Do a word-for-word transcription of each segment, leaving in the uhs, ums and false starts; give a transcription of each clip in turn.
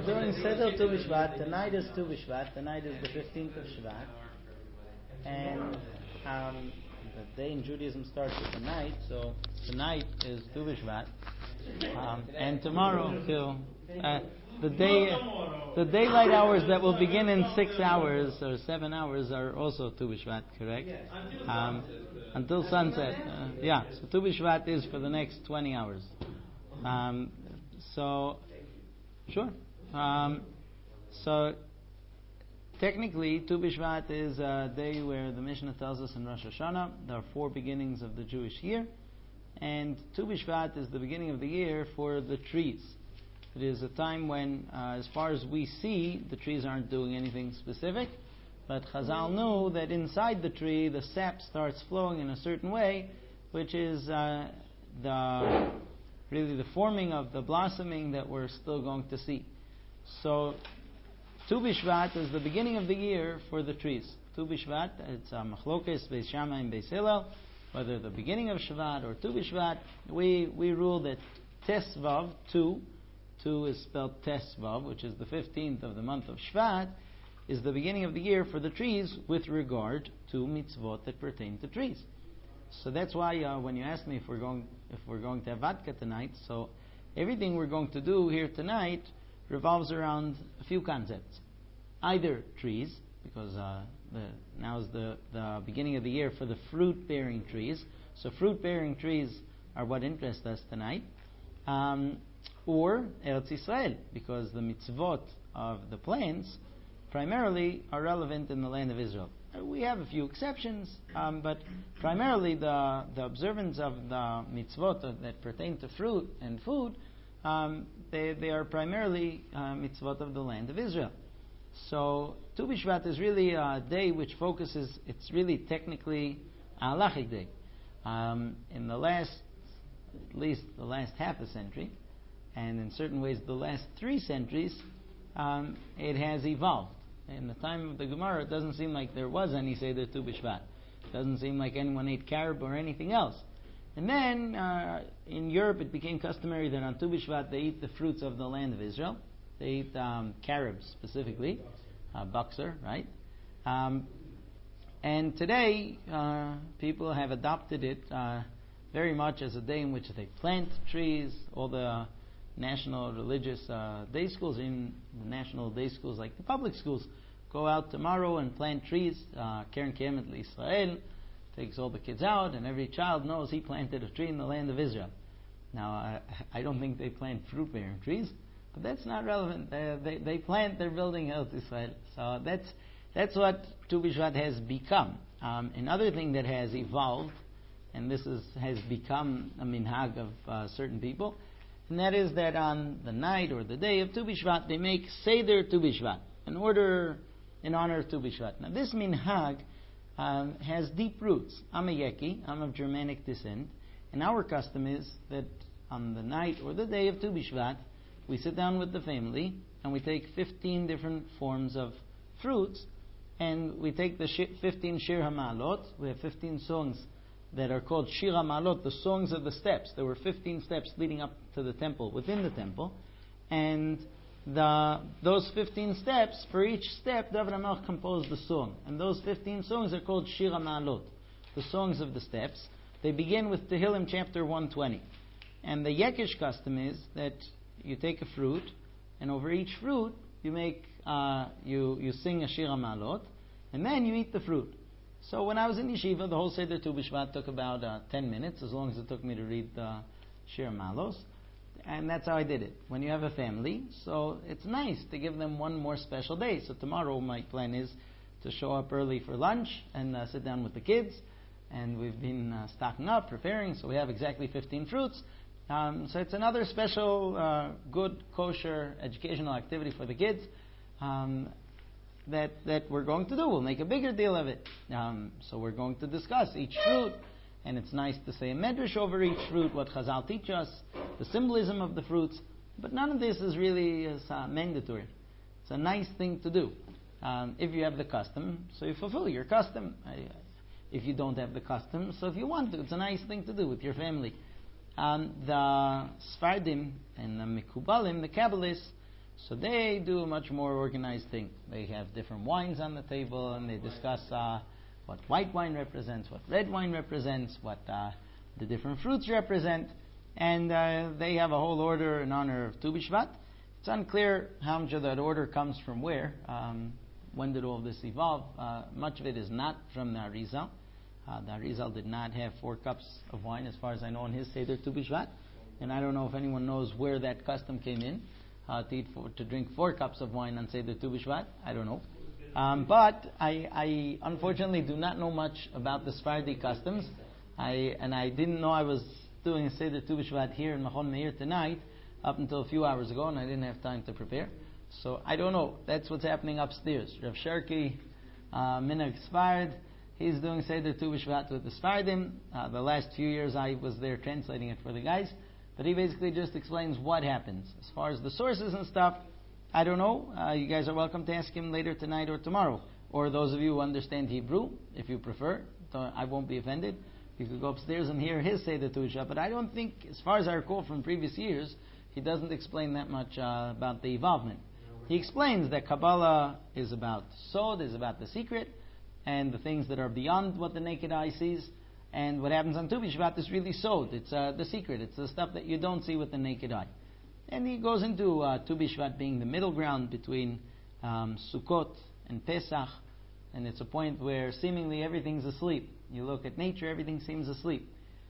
we're doing Seder Tu B'Shvat. Tonight is Tu B'Shvat. Tonight is the fifteenth of Shvat. And um, the day in Judaism starts with the night, so tonight is Tu B'Shvat. Um, and tomorrow, till uh, the day, the daylight hours that will begin in six hours or seven hours are also Tu B'Shvat, correct? Um, until sunset. Uh, yeah, so Tu B'Shvat is for the next twenty hours. Um, so, sure. Um, so, technically, Tu B'Shvat is a day where the Mishnah tells us in Rosh Hashanah there are four beginnings of the Jewish year, and Tu B'Shvat is the beginning of the year for the trees. It is a time when, uh, as far as we see, the trees aren't doing anything specific, but Chazal knew that inside the tree the sap starts flowing in a certain way, which is uh, the really the forming of the blossoming that we're still going to see. So, Tu B'Shvat is the beginning of the year for the trees. Tu B'Shvat, it's a Machlokes, Beis Shammai and Beis Hillel, whether the beginning of Shvat or Tu B'Shvat. We we rule that Tesvav, Tu, Tu is spelled Tesvav, which is the fifteenth of the month of Shvat, is the beginning of the year for the trees with regard to mitzvot that pertain to trees. So that's why uh, when you asked me if we're going if we're going to have vodka tonight, so everything we're going to do here tonight revolves around a few concepts. Either trees, because uh, the, now is the, the beginning of the year for the fruit-bearing trees. So fruit-bearing trees are what interest us tonight. Um, or Eretz Yisrael, because the mitzvot of the plants primarily are relevant in the land of Israel. We have a few exceptions, um, but primarily the, the observance of the mitzvot that pertain to fruit and food, um, they, they are primarily uh, mitzvot of the land of Israel. So Tu B'Shvat is really a day which focuses, it's really technically a halachic day. Um, in the last, at least the last half a century, and in certain ways the last three centuries, um, it has evolved. In the time of the Gemara, it doesn't seem like there was any Seder Tu B'Shvat. It doesn't seem like anyone ate carob or anything else. And then, uh, in Europe, it became customary that on Tu B'Shvat they eat the fruits of the land of Israel. They eat um, carob specifically, uh, buxer, right? Um, and today, uh, people have adopted it uh, very much as a day in which they plant trees. All the national religious uh, day schools, in the national day schools like the public schools, go out tomorrow and plant trees. Uh, Keren Kayemet L'Israel takes all the kids out, and every child knows he planted a tree in the land of Israel. Now, I, I don't think they plant fruit-bearing trees, but that's not relevant. They, they, they plant, they're building Eretz Yisrael. So that's that's what Tu B'Shvat has become. Um, another thing that has evolved, and this is, has become a minhag of uh, certain people, and that is that on the night or the day of Tu B'Shvat, they make Seder Tu B'Shvat, in order, in honor of Tu B'Shvat. Now, this minhag um, has deep roots. I'm a Yeki, I'm of Germanic descent, and our custom is that on the night or the day of Tu B'Shvat, we sit down with the family and we take fifteen different forms of fruits, and we take the fifteen Shir HaMa'alot. We have fifteen songs that are called Shir HaMa'alot, the songs of the steps. There were fifteen steps leading up to the temple, within the temple, and the those fifteen steps, for each step, David HaMelech composed a song, and those fifteen songs are called Shir HaMa'alot, the songs of the steps. They begin with Tehillim chapter one twenty, and the Yekish custom is that you take a fruit, and over each fruit you make uh, you you sing a Shir HaMa'alot, and then you eat the fruit. So when I was in yeshiva, the whole Seder Tu B'Shvat took about uh, ten minutes, as long as it took me to read the Shir Malos. And that's how I did it. When you have a family, so it's nice to give them one more special day. So tomorrow my plan is to show up early for lunch and uh, sit down with the kids. And we've been uh, stocking up, preparing, so we have exactly fifteen fruits. Um, so it's another special, uh, good, kosher, educational activity for the kids. Um, That, that we're going to do. We'll make a bigger deal of it. Um, so we're going to discuss each fruit, and it's nice to say a medrash over each fruit, what Chazal teach us, the symbolism of the fruits. But none of this is really is, uh, mandatory. It's a nice thing to do. Um, if you have the custom, so you fulfill your custom. I, if you don't have the custom, so if you want to, it's a nice thing to do with your family. Um, the Sfardim and the Mekubalim, the Kabbalists, So they do a much more organized thing. They have different wines on the table, and they discuss uh, what white wine represents, what red wine represents, what uh, the different fruits represent, and uh, they have a whole order in honor of Tu B'Shvat. It's unclear how much of that order comes from where. Um, when did all this evolve? Uh, much of it is not from the Arizal. Uh, the Arizal did not have four cups of wine, as far as I know, in his Seder Tu B'Shvat. And I don't know if anyone knows where that custom came in, uh, to eat four, to drink four cups of wine on Seder Tu B'Shvat. I don't know. Um, but I, I unfortunately do not know much about the Sephardi customs. I, and I didn't know I was doing a Seder Tu B'Shvat here in Machon Meir tonight, up until a few hours ago, and I didn't have time to prepare. So I don't know. That's what's happening upstairs. Rav Sherki, uh, Minhag Sfard, he's doing Seder Tu B'Shvat with the Sfardim. Uh, the last few years I was there translating it for the guys. But he basically just explains what happens. As far as the sources and stuff, I don't know. Uh, you guys are welcome to ask him later tonight or tomorrow. Or those of you who understand Hebrew, if you prefer. I won't be offended. You could go upstairs and hear his Seder Tu B'Shvat. But I don't think, as far as I recall from previous years, he doesn't explain that much uh, about the involvement. He explains that Kabbalah is about Sod, is about the secret, and the things that are beyond what the naked eye sees. And what happens on Tu B'Shvat is really Sod. It's uh, the secret. It's the stuff that you don't see with the naked eye. And he goes into uh, Tu B'Shvat being the middle ground between um, Sukkot and Pesach. And it's a point where seemingly everything's asleep. You look at nature, everything seems asleep.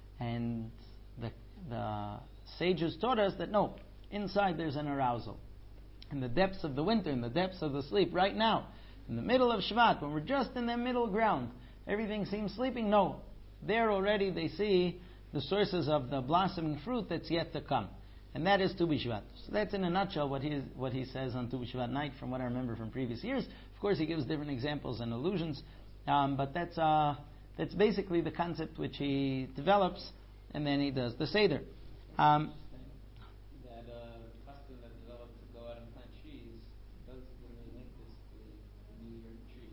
And the, the sages taught us that no, inside there's an arousal. In the depths of the winter, in the depths of the sleep, right now, in the middle of Shvat, when we're just in that middle ground, everything seems sleeping. No, there already they see the sources of the blossoming fruit that's yet to come. And that is Tu B'Shvat. So that's in a nutshell what he, what he says on Tu B'Shvat night from what I remember from previous years. Of course he gives different examples and allusions, um, but that's, uh, that's basically the concept which he develops, and then he does the Seder. Um, that uh, custom that developed to go out and plant trees does really link this to New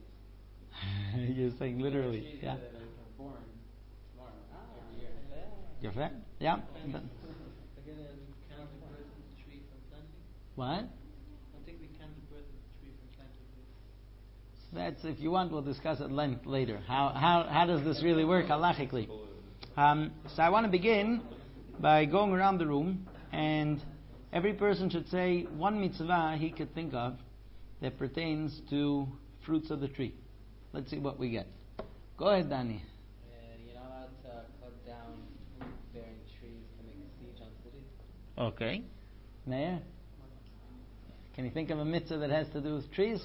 Year trees. You're saying literally, trees yeah. That are born tomorrow, ah, every year. You're fair? Yeah. But, Again, we count the birth of the tree from planting. what? I think we count the birth of the tree from planting. That's, if you want, we'll discuss at length later. How how how does this really work halachically? Um, so I want to begin by going around the room, and every person should say one mitzvah he could think of that pertains to fruits of the tree. Let's see what we get. Go ahead, Danny. And you're not allowed to cut down fruit-bearing trees to make a siege on cities. Okay. Meir? Can you think of a mitzvah that has to do with trees?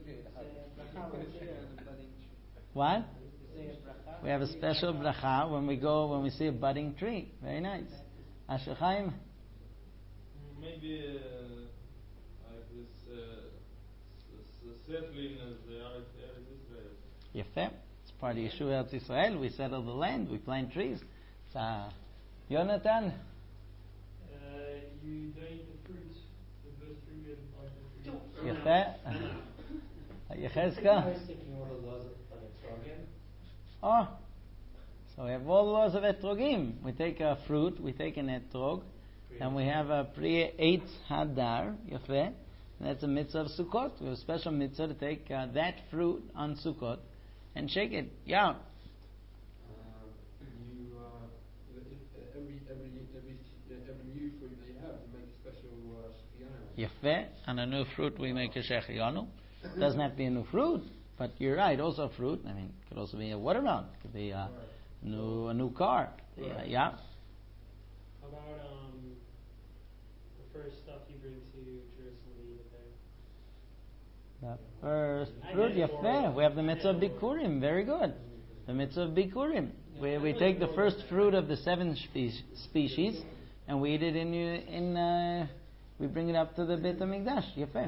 What? We have a special bracha when we go, when we see a budding tree. Very nice. Asher Chaim? Maybe uh, like this uh, settling as the Eretz Israel. Yefeh. It's part of Yeshua Eretz Israel. We settle the land. We plant trees. So, Yonatan? Uh, you don't eat the fruits, the first fruit and like the fruit. Yefeh. Yechezkel? Oh, so we have all the laws of etrogim. We take a fruit, we take an etrog, and we have a pre eight hadar, yafeh, and that's a mitzvah of Sukkot. We have a special mitzvah to take uh, that fruit on Sukkot and shake it. Yeah. Uh, you uh, every every every every new fruit that you have, you make a special uh, Yafeh, and a new fruit we make a shechianu. Doesn't have to be a new fruit. But you're right, also fruit. I mean, it could also be a watermelon. It could be a new a new car. Right. Yeah, yeah. How about um, the first stuff you bring to Jerusalem to eat there? The first fruit, yafeh. We have the mitzvah of Bikurim. Very good. The mitzvah of Bikurim. We we take the first fruit of the seven spe- species and we eat it in in. Uh, we bring it up to the Beit HaMikdash. Yafeh.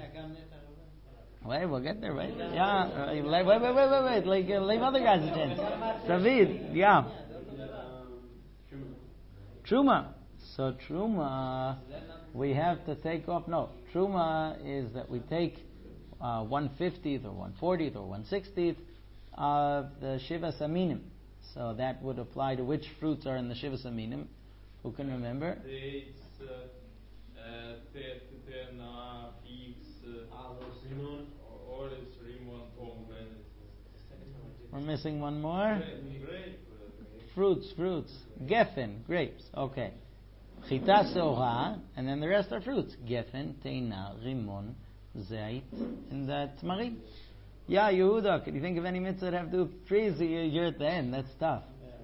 Wait, we'll get there, right? Yeah. Uh, wait, wait, wait, wait, wait. Like, uh, leave other guys a chance. David, yeah. Truma. So Truma, we have to take off. No, Truma is that we take uh, one fiftieth or one fortieth or one sixtieth of the Shiva Saminim. So that would apply to which fruits are in the Shiva Saminim. Who can remember? Dates, uh, uh, We're missing one more. Grape, grape, uh, Fruits, fruits. Geffen, grapes. Okay. Chita seora, and then the rest are fruits. Geffen, teina, rimon, zait, and the tmarim. Yeah, Yehuda, could you think of any mitzvah that have to do with trees? You're you're at the end. That's tough.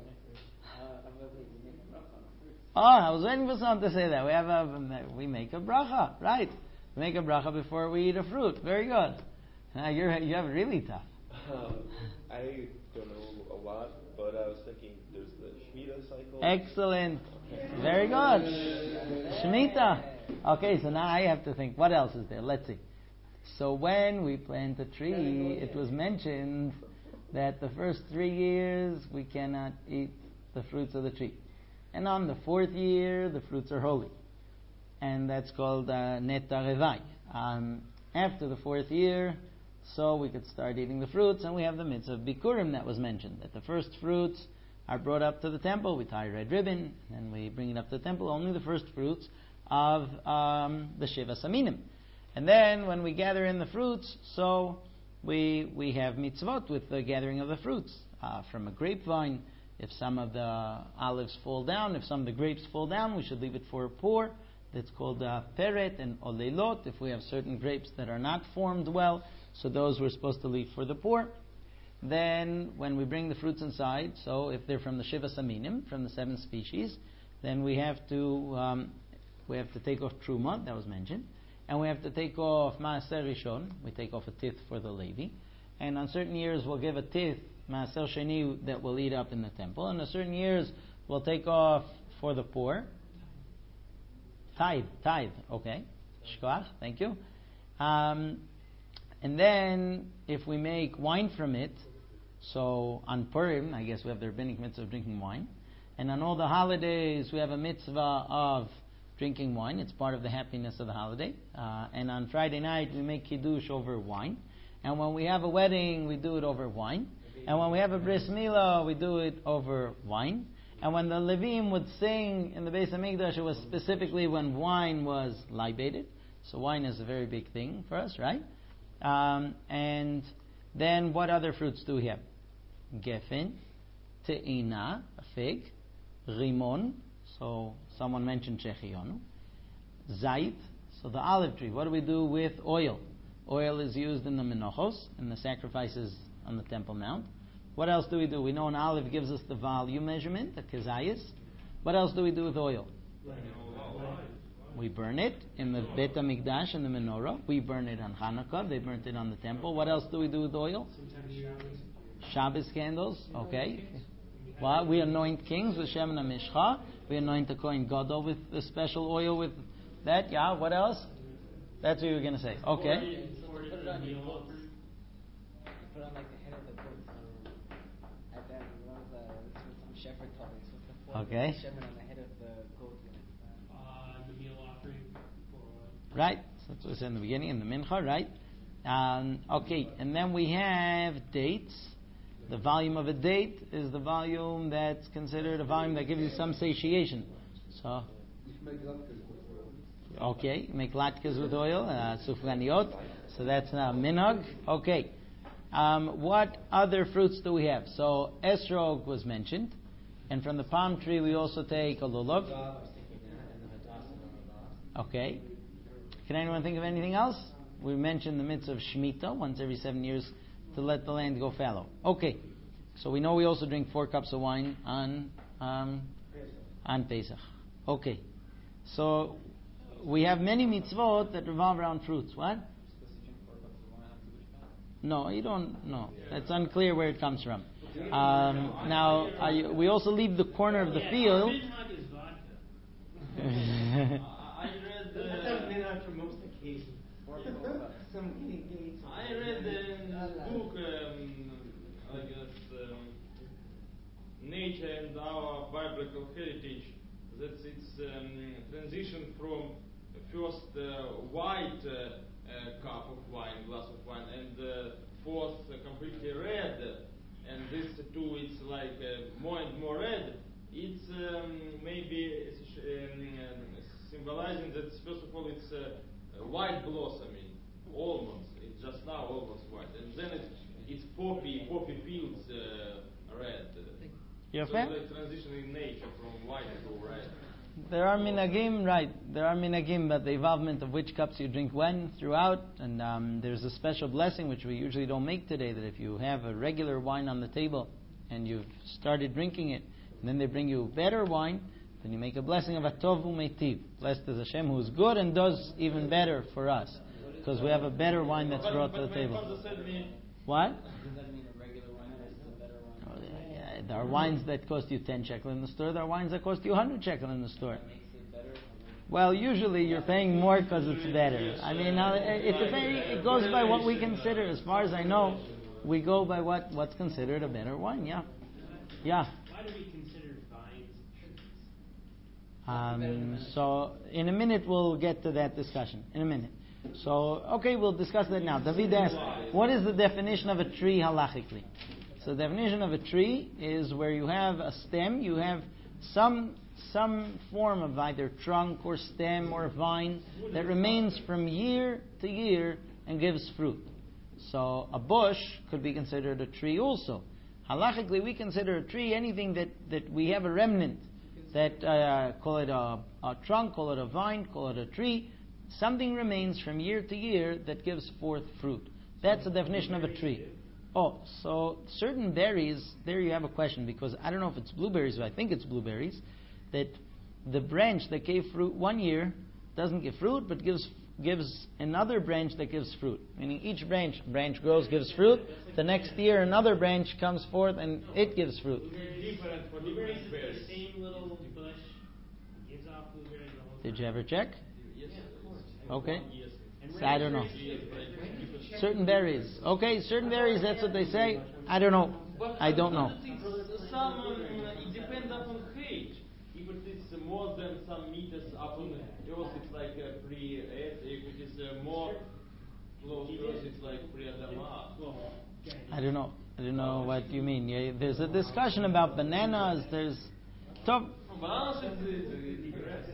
Oh, I was waiting for someone to say that. We have a, we make a bracha, right? We make a bracha before we eat a fruit. Very good. Now you're you have it really tough. Um, I don't know a lot, but I was thinking there's the Shemitah cycle. Excellent. Very good. Shemitah. Okay, so now I have to think. What else is there? Let's see. So when we plant a tree, it was mentioned that the first three years we cannot eat the fruits of the tree. And on the fourth year, the fruits are holy. And that's called uh, Netar Revai. Um, after the fourth year, so we could start eating the fruits, and we have the mitzvah of Bikurim that was mentioned, that the first fruits are brought up to the temple. We tie a red ribbon, and we bring it up to the temple, only the first fruits of um, the Shiva Saminim. And then when we gather in the fruits, so we we have mitzvot with the gathering of the fruits. Uh, from a grapevine, if some of the olives fall down, if some of the grapes fall down, we should leave it for a pour. That's called uh, peret and olelot. If we have certain grapes that are not formed well, so those we're supposed to leave for the pour. Then when we bring the fruits inside, so if they're from the Shiva Saminim, from the seven species, then we have to um, we have to take off truma, that was mentioned. And we have to take off Maaser Rishon. We take off a tith for the Levi. And on certain years we'll give a tith, Maaser Sheni, that we'll eat up in the temple. And on certain years we'll take off for the poor. Tithe, tithe, okay. Shkoach, thank you. Um, and then if we make wine from it, so on Purim, I guess we have the rabbinic mitzvah of drinking wine. And on all the holidays we have a mitzvah of drinking wine. It's part of the happiness of the holiday. Uh, and on Friday night, we make kiddush over wine. And when we have a wedding, we do it over wine. And when we have a bris milah, we do it over wine. And when the Levim would sing in the Beis Hamikdash, it was specifically when wine was libated. So wine is a very big thing for us, right? Um, and then what other fruits do we have? Geffen, te'ina, a fig, rimon, so someone mentioned Shechionu. Zait, so the olive tree. What do we do with oil? Oil is used in the Menochos, in the sacrifices on the Temple Mount. What else do we do? We know an olive gives us the volume measurement, the kezayis. What else do we do with oil? We burn it in the Beit HaMikdash, in the menorah. We burn it on Hanukkah. They burnt it on the temple. What else do we do with oil? Shabbos candles, okay. Well, we anoint kings with Shemen HaMishcha. We anoint the Kohen Gadol with the special oil with that. Yeah, what else? That's what you were going to say. Okay. Put it on like the head of the goat. At that, one of the some shepherd told me. So the four Okay. shepherd on the head of the goat. Uh, the meal offering for oil. Right. So that's what we said in the beginning, in the mincha, right? Um, okay. And then we have dates. The volume of a date is the volume that's considered a volume that gives you some satiation. So, You can make latkes with oil. okay, make latkes with oil, uh, sufganiot. So that's uh, minhag. Okay. Um, what other fruits do we have? So esrog was mentioned, and from the palm tree we also take a lulav. Okay. Can anyone think of anything else? We mentioned the mitzvah of Shemitah, once every seven years, to let the land go fallow. Okay, so we know we also drink four cups of wine on um, on Pesach. Okay, so we have many mitzvot that revolve around fruits. What? No, you don't. No, it's unclear where it comes from. Um, now are you, we also leave the corner of the field. I read. Uh, for most occasions. Some gates. I read in this book, um, I guess, um, Nature and Our Biblical Heritage, that it's um, transition from first uh, white uh, uh, cup of wine, glass of wine, and uh, fourth uh, completely red, and this two it's like uh, more and more red. It's um, maybe um, symbolizing that first of all it's uh, white blossoming, almost. It's just now almost white, and then it, it's poppy poppy fields uh, red. Your So fan? the transition in nature from white to red. There are minagim, right? There are minagim about the involvement of which cups you drink when throughout, and um, there's a special blessing which we usually don't make today. That if you have a regular wine on the table and you've started drinking it, and then they bring you better wine, then you make a blessing of atov u'meitiv. Blessed is Hashem who is good and does even better for us, because we have a better wine that's But, brought but to the my table. father said me, What? Does that mean a regular wine is a better wine? Oh, yeah, there are wines that cost you ten shekel in the store. There are wines that cost you one hundred shekel in the store. That makes it better? Well, usually you're paying more because it's better. I mean, uh, it, depends, it goes by what we consider. As far as I know, we go by what, what's considered a better wine. Yeah, yeah. Why do we consider vines trees? Um, so in a minute we'll get to that discussion. In a minute. So okay, we'll discuss that now. David asked, what is the definition of a tree halachically? So the definition of a tree is where you have a stem, you have some some form of either trunk or stem or vine that remains from year to year and gives fruit. So a bush could be considered a tree also. Halachically, we consider a tree anything that, that we have a remnant, that uh, call it a, a trunk, call it a vine, call it a tree. Something remains from year to year that gives forth fruit. That's the definition of a tree. Oh, so certain berries, there you have a question, because I don't know if it's blueberries, but I think it's blueberries, that the branch that gave fruit one year doesn't give fruit, but gives gives another branch that gives fruit. Meaning each branch branch grows, gives fruit. The next year another branch comes forth and it gives fruit. different for Blueberries different is berries. the same little bush, gives off blueberries the whole time. Did you ever check? Yes. Okay. Yes. And So I don't know. Yes, like, Certain berries. Okay, certain berries, that's what they say. I don't know. But I don't know. other things, some um, it depends upon age. If it is more than some meters upon earth, it's like a pre-Earth. If it is uh, more close to Earth, it's like pre-Adamah. I don't know. I don't know what you mean. Yeah, there's a discussion about bananas. There's top. Bananas is uh, grass.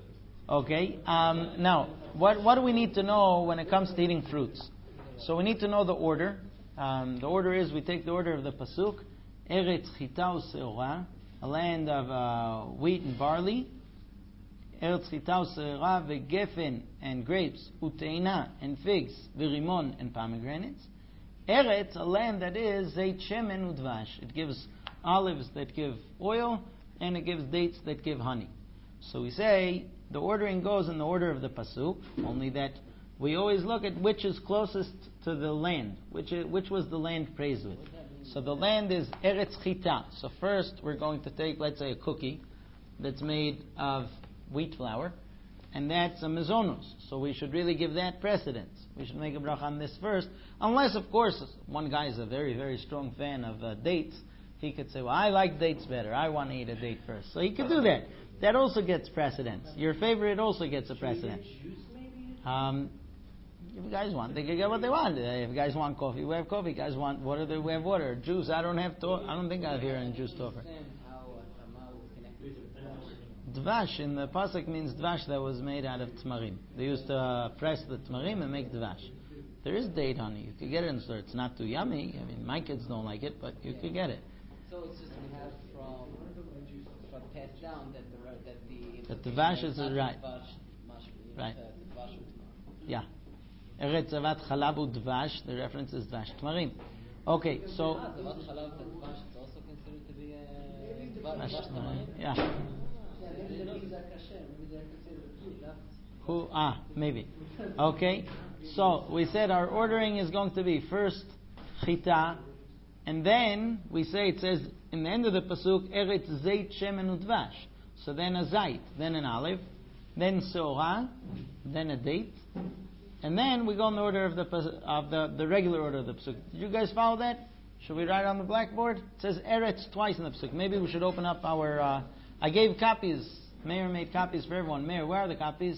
Okay. Um, now, what what do we need to know when it comes to eating fruits? So we need to know the order. Um, the order is we take the order of the pasuk: Eretz chita u'seora, a land of uh, wheat and barley. Eretz chita u'seora vegefen and grapes, uteina and figs, virimon and pomegranates. Eretz, a land that is zeit shemen udvash. It gives olives that give oil, and it gives dates that give honey. So we say the ordering goes in the order of the pasuk, only that we always look at which is closest to the land, which is, which was the land praised with. So the land is Eretz Chita. So first we're going to take, let's say, a cookie that's made of wheat flour, and that's a mezonos. So we should really give that precedence. We should make a bracha on this first, unless, of course, one guy is a very, very strong fan of uh, dates. He could say, well, I like dates better. I want to eat a date first. So he could do that. That also gets precedence. Your favorite also gets a precedence. Um, if you guys want, they can get what they want. Uh, If you guys want coffee, we have coffee. If you guys want water, we have water. Juice, I don't have to. I don't think I have here in juice to offer. Understand how uh, Tamal is connected to the Dvash in the pasuk means dvash that was made out of tmarim. They used to uh, press the tmarim and make dvash. There is date honey. You could get it in the store. It's not too yummy. I mean, my kids don't like it, but you could get it. So it's just we have from from passed down that the that the That dvash is not right. dvash, mashma, Right. uh, dvash utma. Yeah. Eretz Zavat Chalav Udvash. The reference is dvash tmarim. Okay, so Ah, Zavat Chalav, the dvash is also considered to be a dvash dvash dvash tmarim. tamarim? Yeah. Yeah, maybe they're maybe they're kasher, maybe they're considered enough. Who? Ah, maybe. Okay. So we said our ordering is going to be first chita, and then we say it says in the end of the pasuk eretz zeit shemen udvash. So then a zait, then an olive, then seora, then a date, and then we go in the order of the pas- of the, the regular order of the pasuk. Did you guys follow that? Should we write on the blackboard? It says eretz twice in the pasuk. Maybe we should open up our. Uh, I gave copies. Mayor made copies for everyone. Mayor, where are the copies?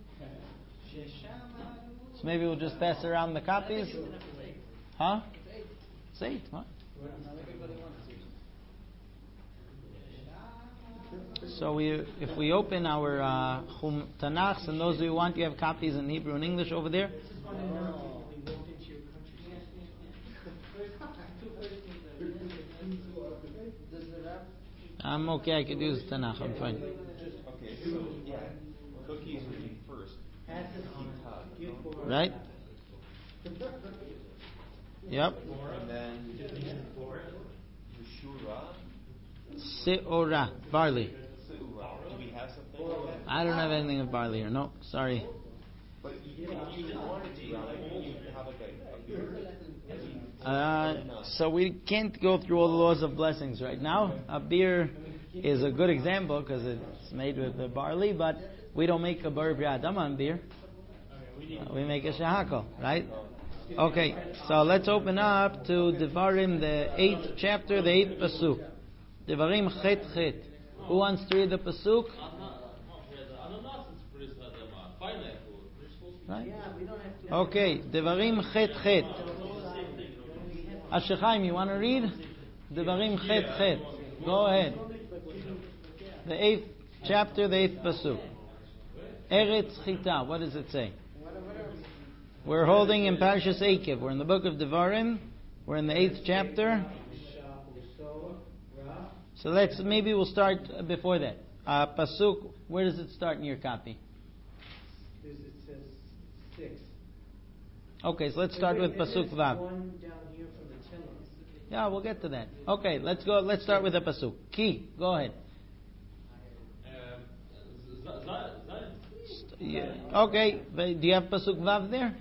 So maybe we'll just pass around the copies. Huh? It's eight. What? So we, if we open our uh, Chum Tanachs, and those of you who want, you have copies in Hebrew and English over there. I'm okay. I could use Tanakh. I'm fine. Okay, so yeah, cookies would be first. Kita, Right? Yep. and then Yeshua, Seora, barley. Seura. Do we have something like that? I don't have anything of barley here. No, sorry. But you, if you wanted to, you have like a, a Uh, so we can't go through all the laws of blessings right now. A beer is a good example because it's made with the barley, but we don't make a bar b'adam on beer. Uh, we make a shahako, right? Okay, so let's open up to Devarim, the eighth chapter, the eighth pasuk. Devarim chet chet. Who wants to read the pasuk? Right? Okay, Devarim chet chet. Ashechaim, you want to read? Devarim chet chet. Go ahead. The eighth chapter, the eighth pasuk. Eretz chita. What does it say? We're holding in Parashas Eikev. We're in the book of Devarim. We're in the eighth chapter. So let's maybe we'll start before that. Uh, pasuk. Where does it start in your copy? It says six. Okay, so let's start with pasuk vav. One down here from the Tehillim. Yeah, we'll get to that. Okay, let's go. Let's start with the pasuk. Ki, go ahead. Yeah. Okay, but do you have pasuk vav there?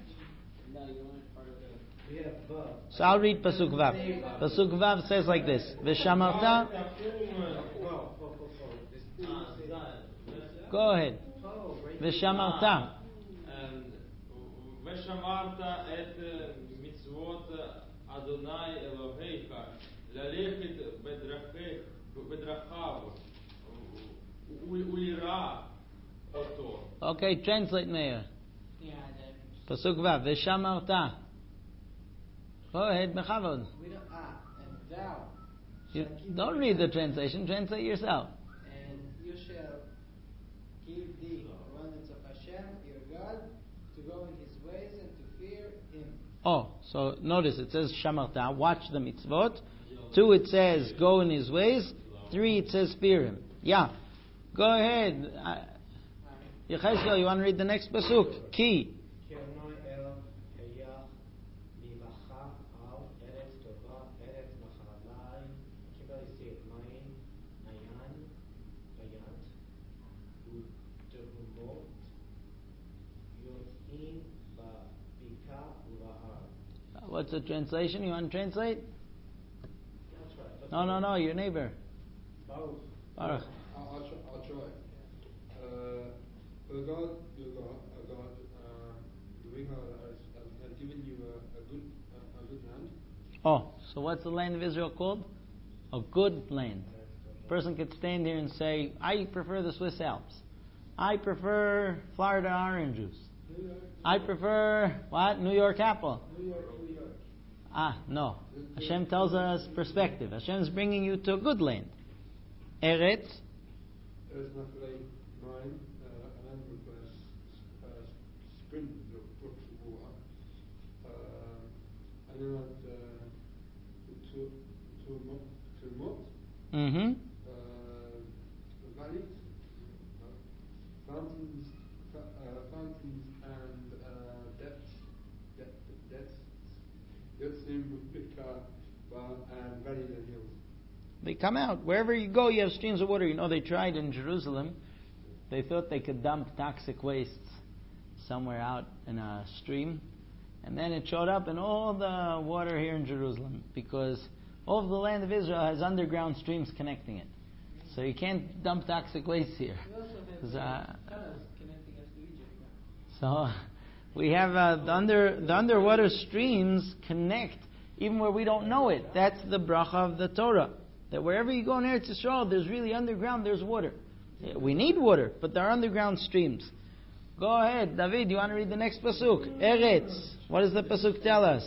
We have Vav. So I'll read pasuk vav. Pasuk vav says like this: V'shamarta. Go ahead. V'shamarta. ושמרת את מצוות אדוני אלוהיך ללכת בדרכיו ולירא אותו. Okay, translate, Meir. Pasuk vav. V'shamarta. Go ahead, bechavod. We don't, ah, and thou. You shall keep don't the read the commandments, translation. Translate yourself. And you shall give the commandments of Hashem, your God, to go in his ways and to fear him. Oh, so notice it says shamarta. Watch the mitzvot. Two, it says go in his ways. Three, it says fear him. Yeah. Go ahead. Uh, Yechezkel, you want to read the next pasuk? Ki. What's the translation? You want to translate? No, no, no. Your neighbor. Baruch. I'll, I'll, try, I'll try. Uh, for the God, your God, uh, God, uh, the God has, has given you a, a good, a, a good land. Oh, so what's the land of Israel called? A good land. A person could stand here and say, I prefer the Swiss Alps. I prefer Florida orange juice. New York, I prefer, what? New York apple. New York, New York. Ah, no. Hashem tells us perspective. Hashem is bringing you to a good land. Eretz. There is nothing mine, uh, a land with uh, uh, springs of brooks of water. Uh, and then at uh, to to to Mot, Mm-hmm. uh, valleys, uh, fountains, fa- uh, fountains and uh, depths, depths, depths, depths in Bika, and valleys and hills. They come out. Wherever you go, you have streams of water. You know, they tried in Jerusalem. They thought they could dump toxic wastes somewhere out in a stream. And then it showed up in all the water here in Jerusalem because all of the land of Israel has underground streams connecting it. So you can't dump toxic waste here. We also have 'Cause, uh, canals connecting us to Egypt now. So we have uh, the under the underwater streams connect even where we don't know it. That's the bracha of the Torah. That wherever you go in Eretz Yisrael, there's really underground, there's water. We need water, but there are underground streams. Go ahead, David, you want to read the next pasuk? Eretz. What does the pasuk tell us?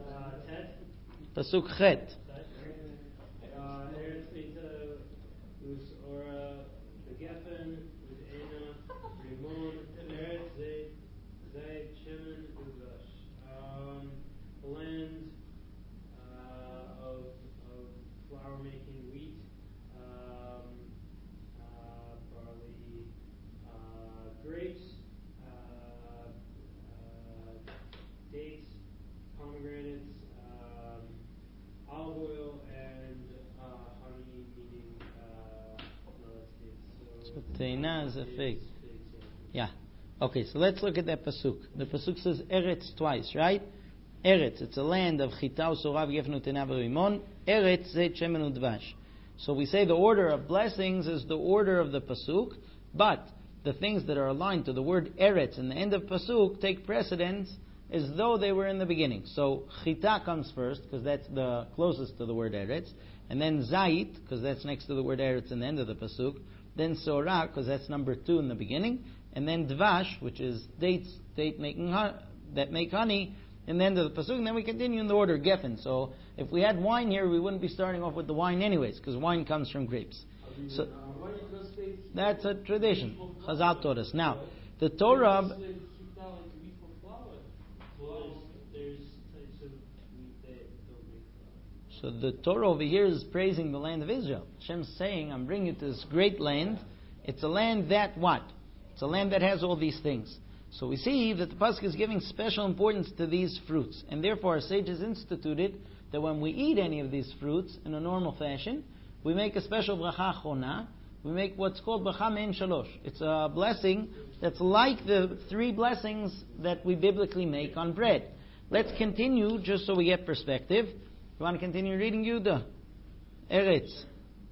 Pasuk chet. Land uh, of, of flour making wheat, um, Teina is a fig. Yeah. Okay, so let's look at that pasuk. The pasuk says Eretz twice, right? Eretz, it's a land of Chita, Sorav, Gefnu, Teina, Rimon. Eretz, Zeit, Shemen, Udvash. So we say the order of blessings is the order of the pasuk, but the things that are aligned to the word Eretz in the end of pasuk take precedence as though they were in the beginning. So Chita comes first, because that's the closest to the word Eretz, and then Zait, because that's next to the word Eretz in the end of the pasuk, then Sorah, because that's number two in the beginning, and then Dvash, which is dates, date making hon- that make honey, in the end of the pasuk, and then we continue in the order Geffen. So if we had wine here, we wouldn't be starting off with the wine anyways, because wine comes from grapes. So that's a tradition. Chazal taught us. Now, the Torah. So the Torah over here is praising the land of Israel. Hashem's saying, I'm bringing you to this great land. It's a land that what? It's a land that has all these things. So we see that the pasuk is giving special importance to these fruits. And therefore our sages instituted that when we eat any of these fruits in a normal fashion, we make a special bracha chona. We make what's called bracha mein shalosh. It's a blessing that's like the three blessings that we biblically make on bread. Let's continue just so we get perspective. You want to continue reading, Yuda? Eretz. Eretz,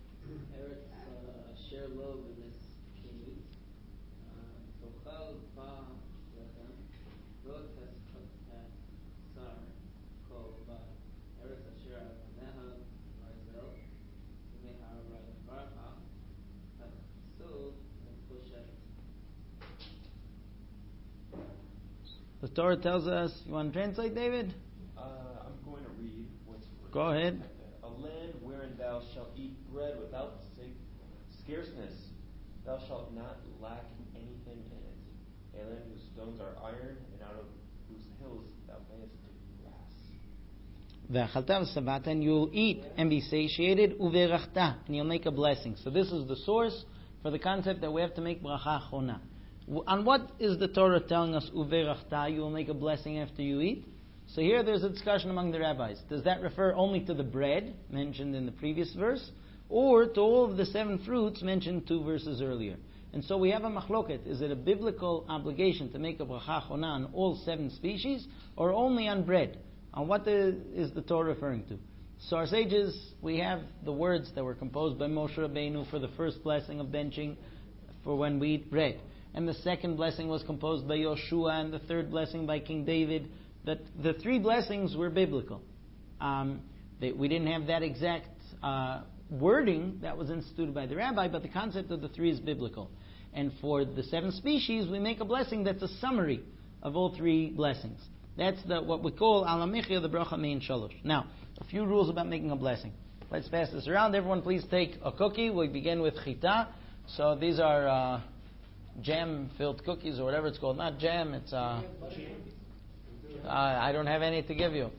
share love in this kingdom. Tochal ba lechem, lo teskot sar kol ba. Eretz asher avaneha razel, mehar barcha, so pushet. The Torah tells us. You want to translate, David? Uh, I'm going to read what's written. Go ahead. A land wherein thou shalt eat bread without scarceness. Thou shalt not lack anything in it. A land whose stones are iron, and out of whose hills thou mayest take grass. And you'll eat and be satiated, uverachta, and you'll make a blessing. So this is the source for the concept that we have to make bracha chona. On what is the Torah telling us, uverachta, you will make a blessing after you eat? So here there's a discussion among the rabbis. Does that refer only to the bread mentioned in the previous verse, or to all of the seven fruits mentioned two verses earlier? And so we have a machloket. Is it a biblical obligation to make a bracha chona on all seven species, or only on bread? On what the, is the Torah referring to? So our sages, we have the words that were composed by Moshe Rabbeinu for the first blessing of benching for when we eat bread. And the second blessing was composed by Yoshua, and the third blessing by King David. That the three blessings were biblical. Um, they, we didn't have that exact uh, wording that was instituted by the rabbi, but the concept of the three is biblical. And for the seven species, we make a blessing that's a summary of all three blessings. That's the, what we call alamichya, the bracha mein shalosh. Now, a few rules about making a blessing. Let's pass this around. Everyone please take a cookie. We begin with chita. So these are uh, jam-filled cookies or whatever it's called. Not jam, it's... Uh, uh, I don't have any to give you.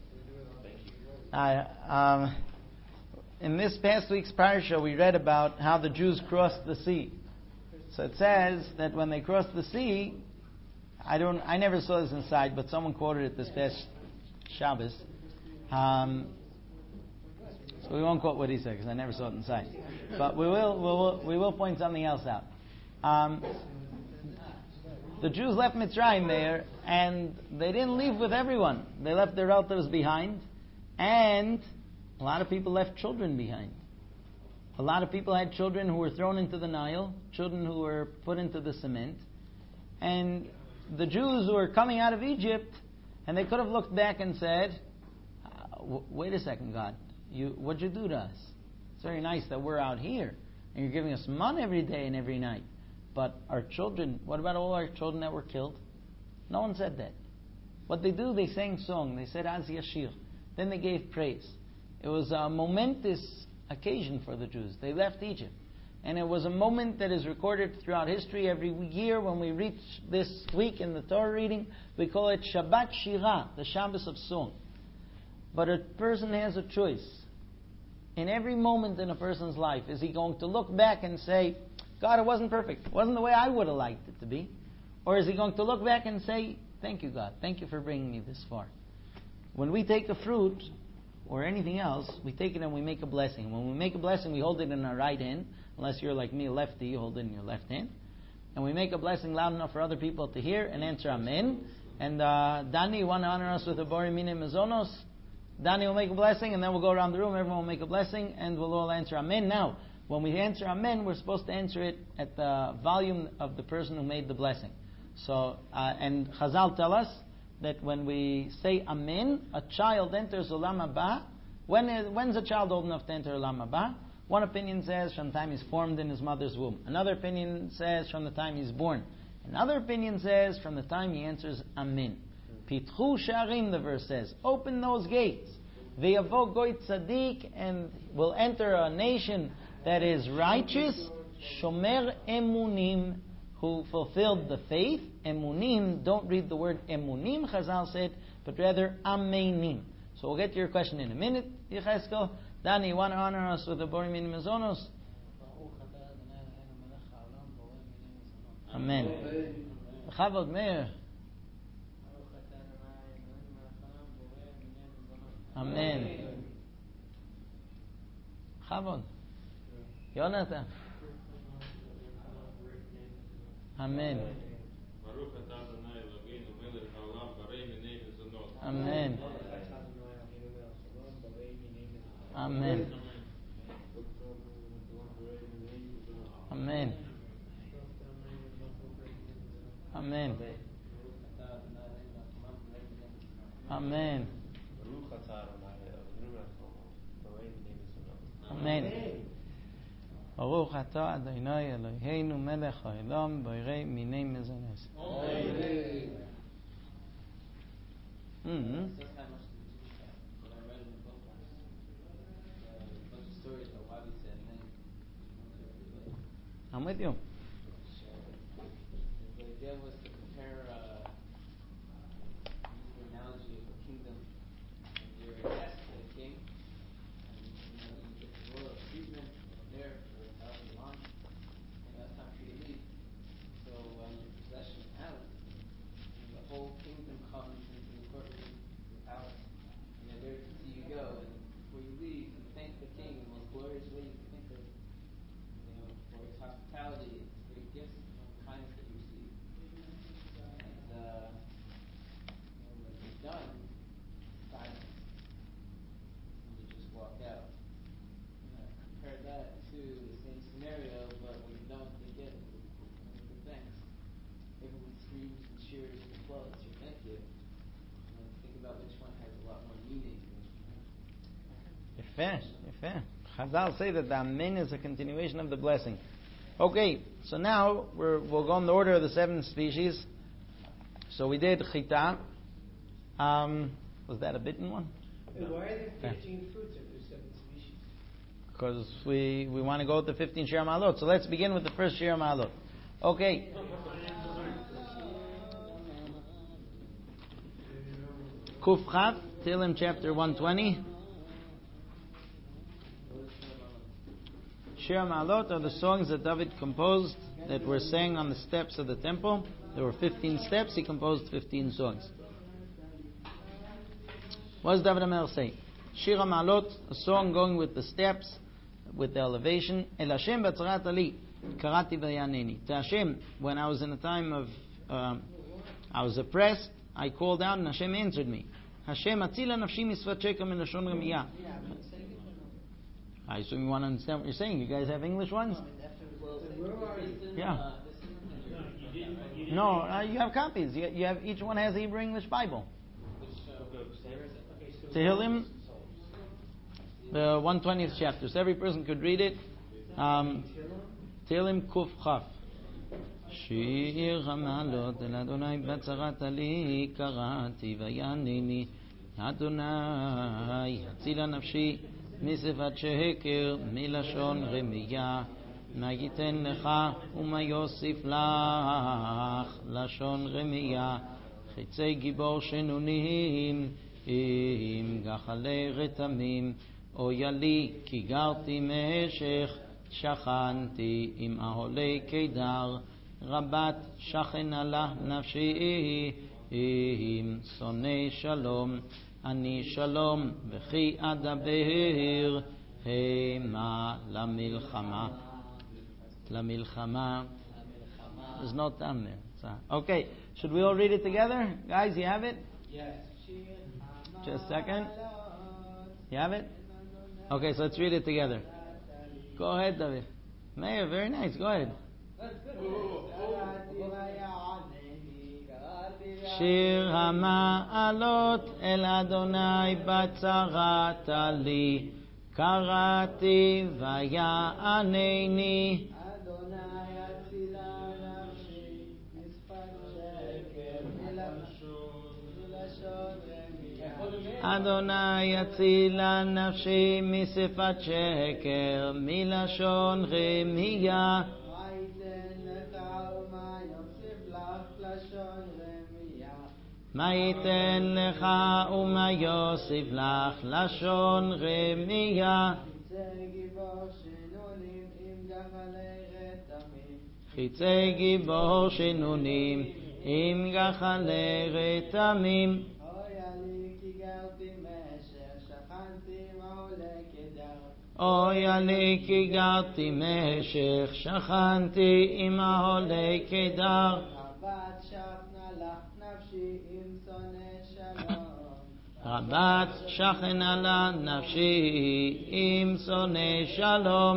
Uh, um, in this past week's parsha, we read about how the Jews crossed the sea. So it says that when they crossed the sea, I don't, I never saw this inside, but someone quoted it this past Shabbos. Um, so we won't quote what he said because I never saw it inside. But we will, we will, we will point something else out. Um, the Jews left Mitzrayim there, and they didn't leave with everyone. They left their relatives behind, and a lot of people left children behind. A lot of people had children who were thrown into the Nile, children who were put into the cement, and the Jews who were coming out of Egypt, and they could have looked back and said, wait a second, God, you, what'd you do to us? It's very nice that we're out here, and you're giving us manna every day and every night. But our children, what about all our children that were killed? No one said that. What they do, they sang song. They said, Az Yashir. Then they gave praise. It was a momentous occasion for the Jews. They left Egypt. And it was a moment that is recorded throughout history. Every year when we reach this week in the Torah reading, we call it Shabbat Shirah, the Shabbos of song. But a person has a choice. In every moment in a person's life, is he going to look back and say, God, it wasn't perfect. It wasn't the way I would have liked it to be. Or is he going to look back and say, thank you, God. Thank you for bringing me this far. When we take a fruit, or anything else, we take it and we make a blessing. When we make a blessing, we hold it in our right hand. Unless you're like me, a lefty, you hold it in your left hand. And we make a blessing loud enough for other people to hear and answer Amen. And uh, Dani, you want to honor us with a Bori Mine Mezonos? Dani will make a blessing, and then we'll go around the room. Everyone will make a blessing, and we'll all answer Amen. Now, when we answer Amen, we're supposed to answer it at the volume of the person who made the blessing. So, uh, and Chazal tell us that when we say Amen, a child enters Olam Haba. When is, when's a child old enough to enter Olam Haba? One opinion says from the time he's formed in his mother's womb. Another opinion says from the time he's born. Another opinion says from the time he answers Amen. Pitchu Sharim, the verse says, open those gates. Ve'yavo goy tzaddik, and will enter a nation that is righteous. Shomer emunim, who fulfilled the faith. Emunim, don't read the word emunim, Chazal said, but rather amenim. So we'll get to your question in a minute, Yecheskel. Dani, you want to honor us with the Bori Mine Mezonos? Amen. Chavod Meir. Amen. Chavod. Yonatan. Amen. Amen. Amen. Amen. Amen. Amen. Amen. Baruch atah Adonai Eloheinu melech haolam borei minei mezonos. Amen. Mm-hmm. I'm with you. The idea was to compare, uh, use the analogy of a kingdom, and you're a guest to the king, and you know you get the royal treatment there for however long, and that's time for you to leave. So when your possession out, and the whole kingdom comes into the courtroom, the palace, and they're there to see you go, and before you leave, you thank the king in the most glorious way you can think of, you know, for his hospitality, his great gifts, and kindness that you receive. And uh, you know, when it's done, silence, and you just walk out. You know, compare that to the same scenario, but when you don't get it, with the thanks, everyone screams and cheers and applauds your thank you. And think about which one has a lot more meaning. Fair, fair. Chazal say that the Amen is a continuation of the blessing. Okay, so now we're, we'll go in the order of the seven species. So we did Chita. Um, was that a bitten one? And why are there fifteen fruits if there's seven species? Because we, we want to go with the fifteen Shir Ma'alot. So let's begin with the first Shir Ma'alot. Okay. Kuf Chat, Tehillim chapter one twenty. Shir Ma'alot are the songs that David composed that were sang on the steps of the temple. There were fifteen steps. He composed fifteen songs. What does David HaMelech say? Shir Ma'alot, a song going with the steps, with the elevation. El Hashem b'tzarat ali, karati v'yaneni. To Hashem, when I was in a time of, um, I was oppressed, I called out and Hashem answered me. Hashem atzila nafshi misvat sheka min lashon remiyah. I assume you want to understand what you're saying. You guys have English ones? Yeah. No, uh, you have copies. You, you have each one has a Hebrew English Bible. Tehillim, the one twentieth chapter. So every person could read it. Um, Tehillim Kuf Chaf. Shir Hamalot El Adonai Batzarat Ali Karati Vayanini Adonai Hatzila Nafshi Misifat Sheheker Milashon Remiya Ma Yiten Lecha Uma Yosif Lach Lashon Remiya Chitzei Gibor Shenunim Im Gachalei Retamim Oyali Ki Garti Meshech Shachanti Im Aholei Kedar Rabat Shachen Allah Nafshi אם שונא שלום, אני שלום, וכי אדבר המה למלחמה. למלחמה. There's no time there. So, okay, should we all read it together? Guys, you have it? Yes. Just a second. You have it? Okay, so let's read it together. Go ahead, David. Mayor, very nice. Go ahead. שיר המעלות אל אדוני בצרת לי, קראתי ויענני. אדוני הצילה נפשי, משפת שקר מלשון רמייה. אדוני הצילה נפשי משפת שקר מלשון רמייה. מה ייתן לך ומה יוסיף לך לשון רמייה? מה ייתן לך ומה יוסיף לך לשון רמייה. חיצי גיבור שנונים עם גחלי רתמים. חיצי גיבור שנונים עם גחלי רתמים. אויה לי כי גרתי משך, שכנתי עם העולי קדר. רבת שכנה לה נפשי עם שונא שלום.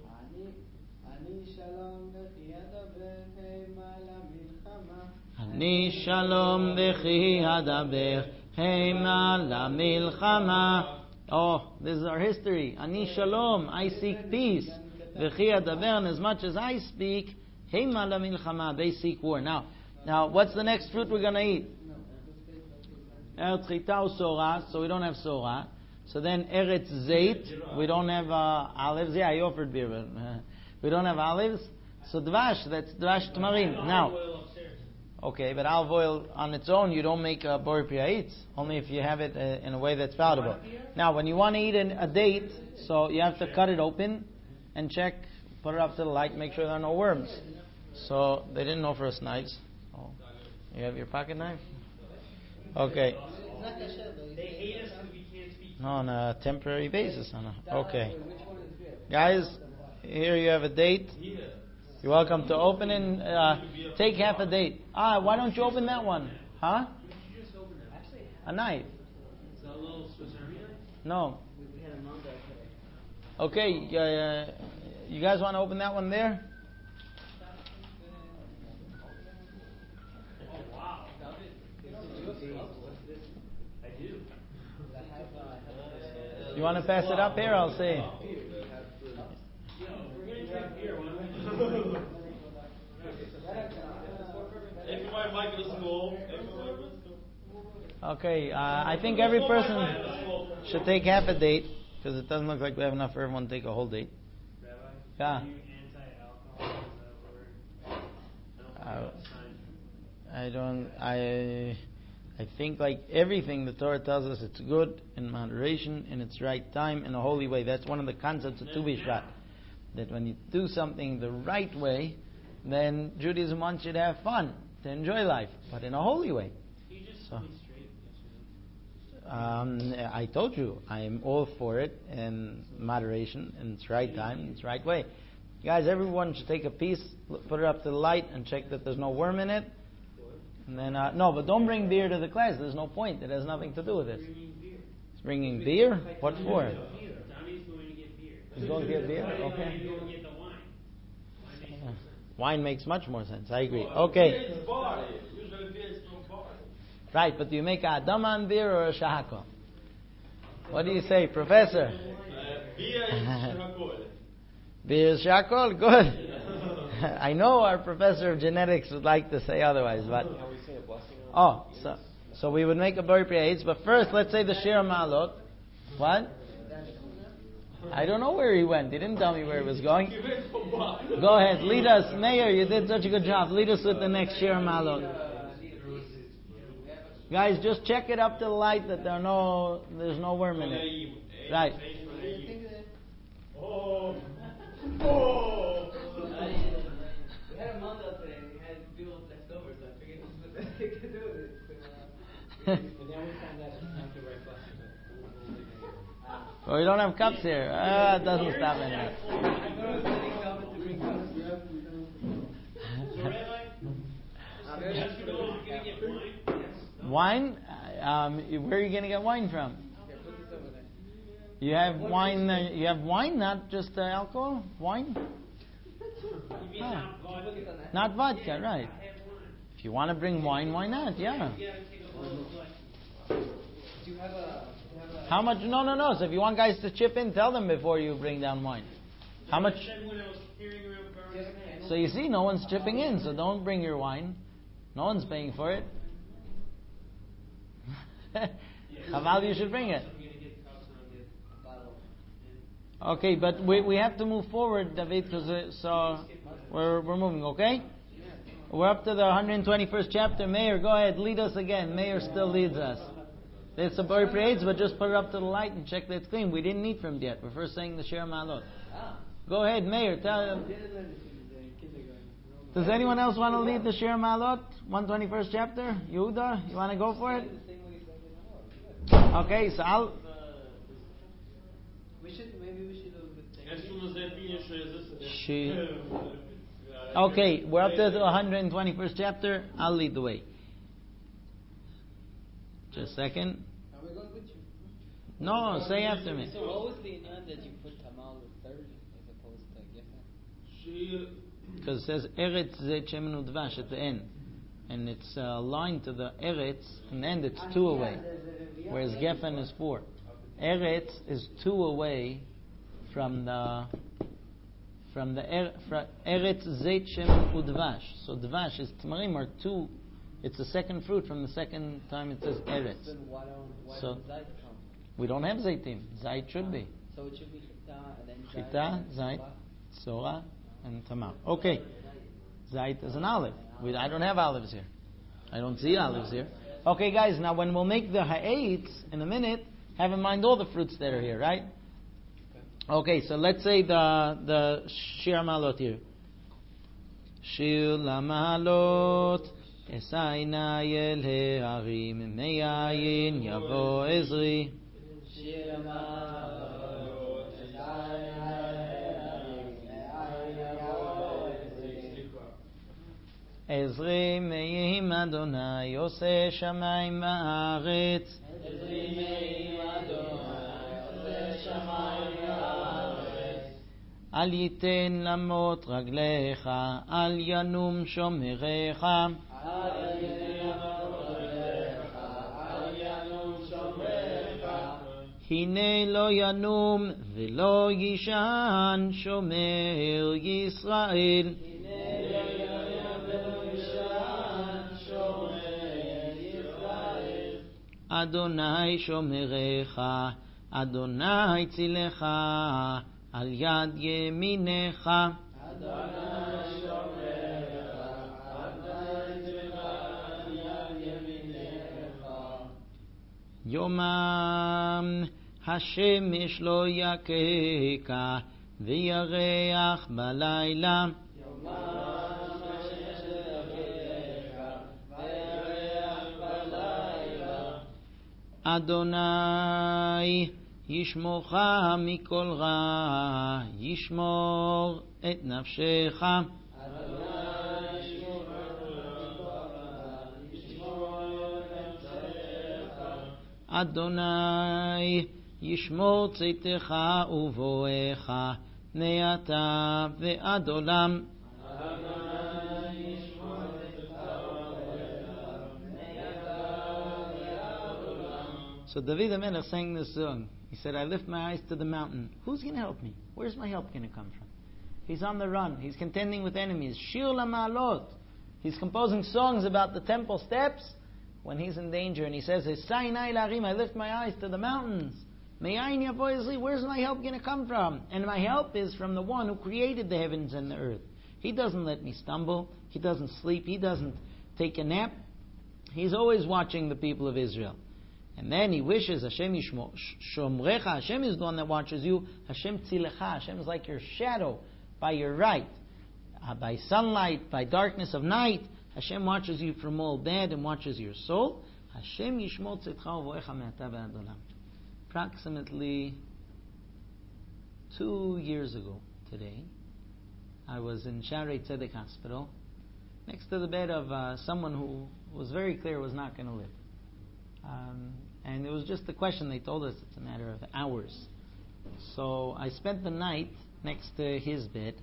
אני שלום וכי אדבר המה למלחמה. Oh, this is our history. Ani shalom, I seek peace. V'chi adaber, and as much as I speak, heima la milchama, they seek war. Now, now, what's the next fruit we're going to eat? Eretz chita sora, so we don't have sora. So then eretz zeit, we don't have uh, olives. Yeah, I offered beer, but uh, we don't have olives. So dvash, that's dvash tamarim. Now, okay, but olive oil on its own, you don't make a bor pi'aitz, only if you have it uh, in a way that's palatable. Now, when you want to eat an, a date, so you have to cut it open and check, put it up to the light, make sure there are no worms. So they didn't offer us knives. Oh, you have your pocket knife? Okay. They hate us because we can't speak. No, on a temporary basis. On a, okay. Guys, here you have a date. You're welcome to open and uh, take half a date. Ah, why don't you open that one? Huh? A knife. No. Okay, uh, you guys want to open that one there? You want to pass it up here? I'll see. Okay, uh, I think every person should take half a date because it doesn't look like we have enough for everyone to take a whole date. Rabbi, Yeah. are you anti-alcohol? Is that a word? I don't think I don't. I. I think like everything the Torah tells us, it's good in moderation, in its right time, in a holy way. That's one of the concepts of Tu B'Shvat. That when you do something the right way, then Judaism wants you to have fun, to enjoy life, but in a holy way. Can you just So, tell me straight? Yes um, I told you, I'm all for it in moderation, in its right time, in its right way. Guys, everyone should take a piece, put it up to the light, and check that there's no worm in it. And then, uh, no, but don't bring beer to the class. There's no point. It has nothing to do with this. Bringing beer. He's bringing beer? What for? Beer. Tommy's going to get beer. He's going to get beer? Okay. He's going to get the wine. Wine makes Yeah. more sense. Wine makes much more sense. I agree. Okay. Right, but do you make a Adaman beer or a Shahako? What do you say, Professor? Beer is Shahakol? Good. I know our professor of genetics would like to say otherwise, but oh, so so we would make a Bor Pi'aitz, but first let's say the Shir Ma'alot. What? I don't know where he went. He didn't tell me where he was going. Go ahead, lead us, Mayor. You did such a good job. Lead us with the next Shir Ma'alot. Guys, just check it up to the light that there are no there's no worm in it. Right. Oh. Oh. We had a Monday today and we had people left over, so I figured this was what they could do with it. Well, we don't have cups here. Ah, it doesn't stop anyway. Wine? Um, where are you going to get wine from? You have wine. Uh, you have wine, not just uh, alcohol. Wine. Ah. Not vodka, right? If you want to bring wine, why not? Yeah. How much? No, no, no. So if you want guys to chip in, tell them before you bring down wine. How much? So you see, no one's chipping in. So don't bring your wine. No one's paying for it. Chaval, you should bring it. Okay, but we we have to move forward, David, because uh, so we're we're moving. Okay, we're up to the one hundred twenty-first chapter. Mayor, go ahead, lead us again. Mayor still leads us. It's a bird parades, but just put it up to the light and check that it's clean. We didn't eat from it yet. We're first saying the Shir Ma'alot. Go ahead, Mayor. Tell them. Does anyone else want to lead the Shir Ma'alot? one hundred twenty-first chapter. Yehuda, you want to go for it? Okay, so I'll. We should maybe we should do the As soon as I finish uh, this. She. Okay, we're up to the one hundred twenty-first chapter. I'll lead the way. Just a second. Are we going with you? No, say after me. So what was the inyan that you put Tamal third as opposed to Geffen? She. Because it says Eretz Zet Shemen Udvash at the end. And it's uh, aligned to the Eretz, and then it's two away. Whereas Geffen is four. Eretz is two away from the from the er, fra, Eretz Zet Shemen Udvash. So Dvash is Tamarim are two. It's the second fruit from the second time it says Eretz. Then why don't, why So don't Zayt come? we don't have Zaitim. Zait should be. So it should be Chita and then Chita, Zait, Sora, and Tamar. Okay. Zait is an olive. We, I don't have olives here. I don't see olives here. Okay, guys, now when we'll make the ha'etz in a minute, have in mind all the fruits that are here, right? Okay, so let's say the the Shir Ma'alot here. Shir Ma'alot Esayna Yel He'arim Me'ayin Yavo Ezri Shir Ma'alot Ezri Me'im Adonai Yoseh Shamayim Ba'aretz Ezri Me'im Adonai Yoseh Shamayim Ba'aretz Al Yiten Lamot Raglecha Al Yanum Shomerecha Al Yiten Lamot Raglecha Al Yanum Shomerecha Hine Lo Yanum Velo Yishan Shomer Yisrael Adonai shomerecha, Adonai tzilecha, al yad yeminecha. Adonai shomerecha, Adonai tzilecha, al yad yeminecha. Yomam Hashem lo yakeka, v'yareach balayla. Adonai yishmocha mikol ra, yishmor et nafshecha. Adonai Adonai yishmor tzitecha uvoecha, neata ve'ad olam. So David HaMelech sang this song. He said, I lift my eyes to the mountain. Who's going to help me? Where's my help going to come from? He's on the run. He's contending with enemies. Shir LaMa'alot. He's composing songs about the temple steps when he's in danger. And he says, Esainai La'arim, I lift my eyes to the mountains. Me'ayin yavo ezri, where's my help going to come from? And my help is from the one who created the heavens and the earth. He doesn't let me stumble. He doesn't sleep. He doesn't take a nap. He's always watching the people of Israel. And then he wishes Hashem Shomrecha. Hashem is the one that watches you. Hashem Tzilecha. Hashem is like your shadow by your right. Uh, by sunlight, by darkness of night. Hashem watches you from all bad and watches your soul. Hashem Yishmor Tzitcha Uvoecha Me'ata Ve'ad Olam. Approximately two years ago today, I was in Shaarei Tzedek Hospital, next to the bed of uh, someone who was very clear was not going to live. Um, and it was just a question. They told us it's a matter of hours. So I spent the night next to his bed,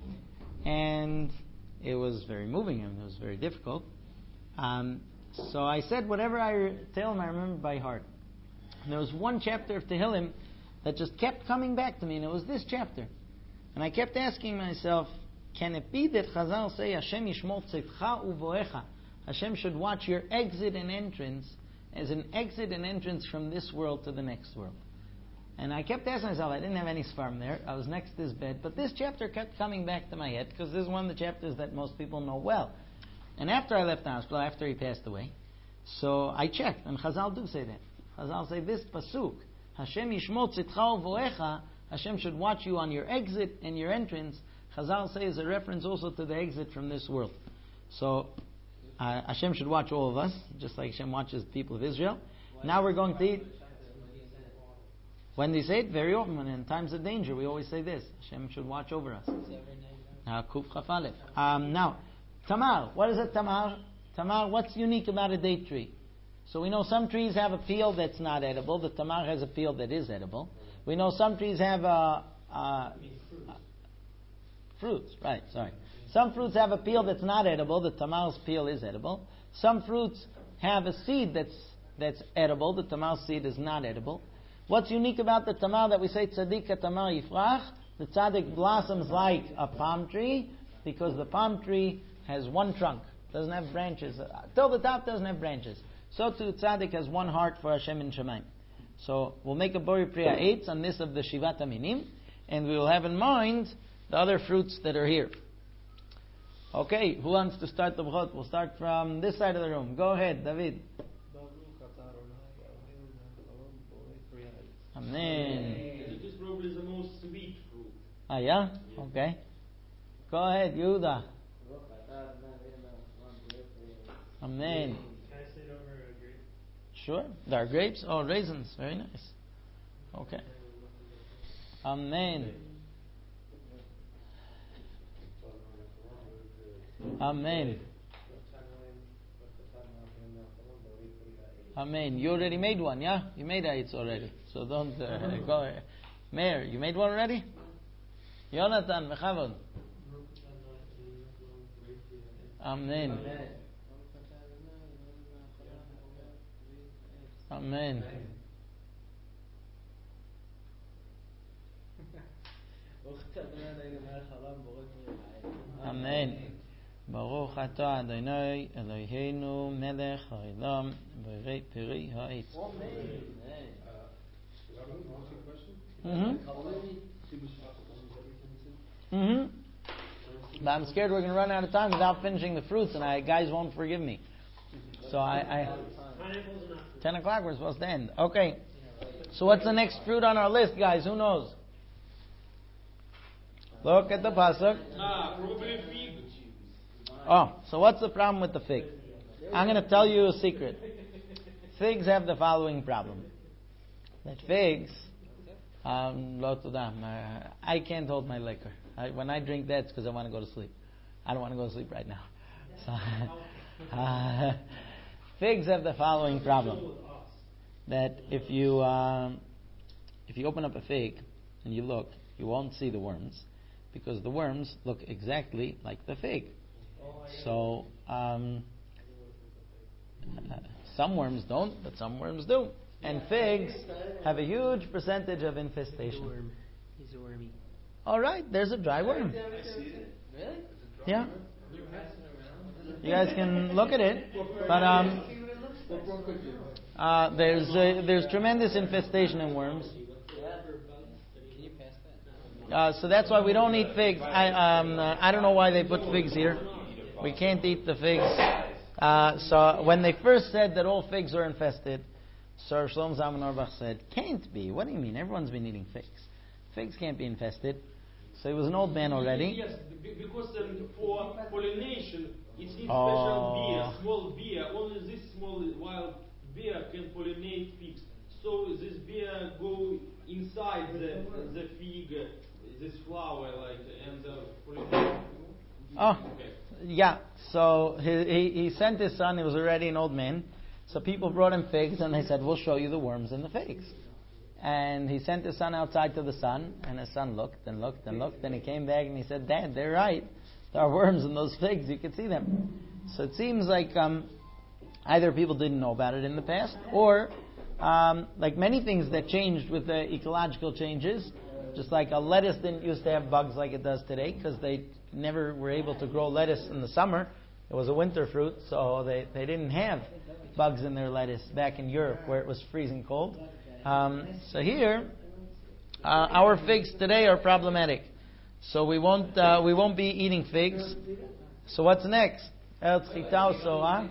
and it was very moving and it was very difficult. Um, so I said whatever I re- tell him I remember by heart. And there was one chapter of Tehillim that just kept coming back to me, and it was this chapter. And I kept asking myself, can it be that Chazal say, Hashem yishmor tzivcha uvoecha? Hashem should watch your exit and entrance as an exit and entrance from this world to the next world. And I kept asking myself, I didn't have any sfarm there, I was next to his bed, but this chapter kept coming back to my head, because this is one of the chapters that most people know well. And after I left the hospital, after he passed away, so I checked, and Chazal do say that. Chazal say this pasuk, Hashem yishmor tzivcha uvoecha, Hashem should watch you on your exit and your entrance. Chazal says a reference also to the exit from this world. So uh, Hashem should watch all of us, just like Hashem watches the people of Israel. Now we're going to eat. When they say it, very often, when in times of danger, we always say this: Hashem should watch over us. Now, Kuf Chaf Aleph. Um, now, Tamar. What is a Tamar? Tamar. What's unique about a date tree? So we know some trees have a peel that's not edible. The Tamar has a peel that is edible. We know some trees have a, a, a fruits. Right. Sorry. Some fruits have a peel that's not edible. The Tamar's peel is edible. Some fruits have a seed that's that's edible. The Tamar's seed is not edible. What's unique about the Tamar that we say Tzaddik Tamar Yifrach? The Tzaddik blossoms like a palm tree because the palm tree has one trunk, doesn't have branches. Till the top doesn't have branches. So too Tzaddik has one heart for Hashem in Shemaim. So we'll make a Bori Priya eight on this of the Shivat Aminim, and we will have in mind the other fruits that are here. Okay, who wants to start the B'chot? We'll start from this side of the room. Go ahead, David. Amen. This probably is the most sweet fruit. Ah, yeah? Okay. Go ahead, Yehuda. Amen. Can I say it over a grape? Sure. There are grapes? Oh, raisins. Very nice. Okay. Amen. Amen. Amen. You already made one, yeah? You made eights already. So don't uh, go ahead. Mayor, you made one already? Yonatan, Mechavon. Amen. Amen. Amen. Baruch atah Adonai Eloheinu melech haolam borei peri ha'etz. Mm-hmm. Mm-hmm. But I'm scared we're going to run out of time without finishing the fruits, and I guys won't forgive me. So I, I ten o'clock we're supposed to end. Okay. So what's the next fruit on our list, guys? Who knows? Look at the pasuk. Ah, probably fig. Oh, so what's the problem with the fig? I'm going to tell you a secret. Figs have the following problem. That figs, um, lo tudam, uh, I can't hold my liquor. I, when I drink that, it's because I want to go to sleep. I don't want to go to sleep right now. So, uh, figs have the following problem. That if you um, if you open up a fig and you look, you won't see the worms, because the worms look exactly like the fig. So, um, uh, some worms don't, but some worms do. And figs have a huge percentage of infestation. He's a wormy. All right, there's a dry worm. Really? Yeah. You guys can look at it, but um, uh, there's uh, there's tremendous infestation in worms. Can you pass that? Uh, so that's why we don't eat figs. I um, uh, I don't know why they put figs here. We can't eat the figs. Uh, so when they first said that all figs are infested, Sir Shlomo Zalman Auerbach said, "Can't be. What do you mean? Everyone's been eating figs. Figs can't be infested." So he was an old man already. Yes, b- because um, for pollination, it's in Oh. special beer, small beer. Only this small wild beer can pollinate figs. So this beer go inside the the fig, this flower, like, and the fruit. Oh, Okay. yeah. So he, he he sent his son. He was already an old man. So people brought him figs, and they said, "We'll show you the worms in the figs." And he sent his son outside to the sun, and his son looked and looked and looked, and he came back and he said, "Dad, they're right. There are worms in those figs. You can see them." So it seems like um, either people didn't know about it in the past, or um, like many things that changed with the ecological changes, just like a lettuce didn't used to have bugs like it does today, because they never were able to grow lettuce in the summer. It was a winter fruit, so they, they didn't have bugs in their lettuce back in Europe where it was freezing cold. Um, so here, uh, our figs today are problematic. So we won't uh, we won't be eating figs. So what's next? Eretz Chitao, so huh?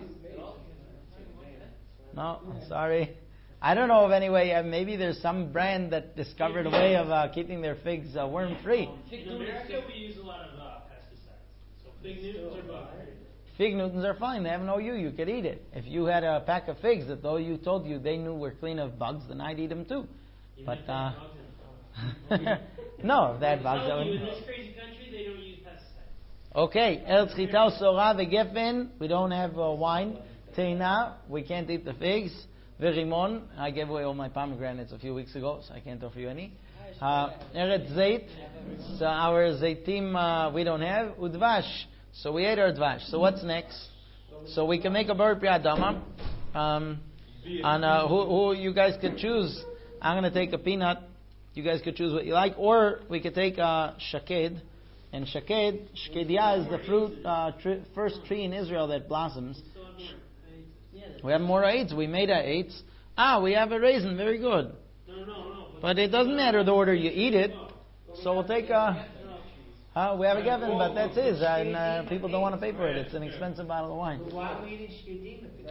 No, sorry. I don't know of any way. Uh, maybe there's some brand that discovered a way of uh, keeping their figs uh, worm free. In America, we use a lot of uh, pesticides. So fig Newtons are bug. Fig Newtons are fine. They have no U. You could eat it. If you had a pack of figs that though you told you they knew were clean of bugs, then I'd eat them too. You But might uh, have bugs in it. no, if they had bugs, I Tell you, wouldn't. in this crazy country, they don't use pesticides. Okay, El Tzchitao Sora Vegefen. We don't have uh, wine. Teina. We can't eat the figs. Verimon. I gave away all my pomegranates a few weeks ago, so I can't offer you any. Uh, Eretz Zait. So our Zaitim uh, we don't have. Udvash. So we ate our dvash. So what's next? So we can make a bar priadama. Um, and uh, who, who you guys could choose. I'm going to take a peanut. You guys could choose what you like. Or we could take a shaked. And shaked, shkedia is the fruit, uh, tr- first tree in Israel that blossoms. We have more eights. We made our eights. Ah, we have a raisin. Very good. No, no, no. But it doesn't matter the order you eat it. So we'll take a... Uh, we have a Gavin, but that's his. And uh, people don't want to pay for it. It's an expensive bottle of wine. Why are we eating shkedim if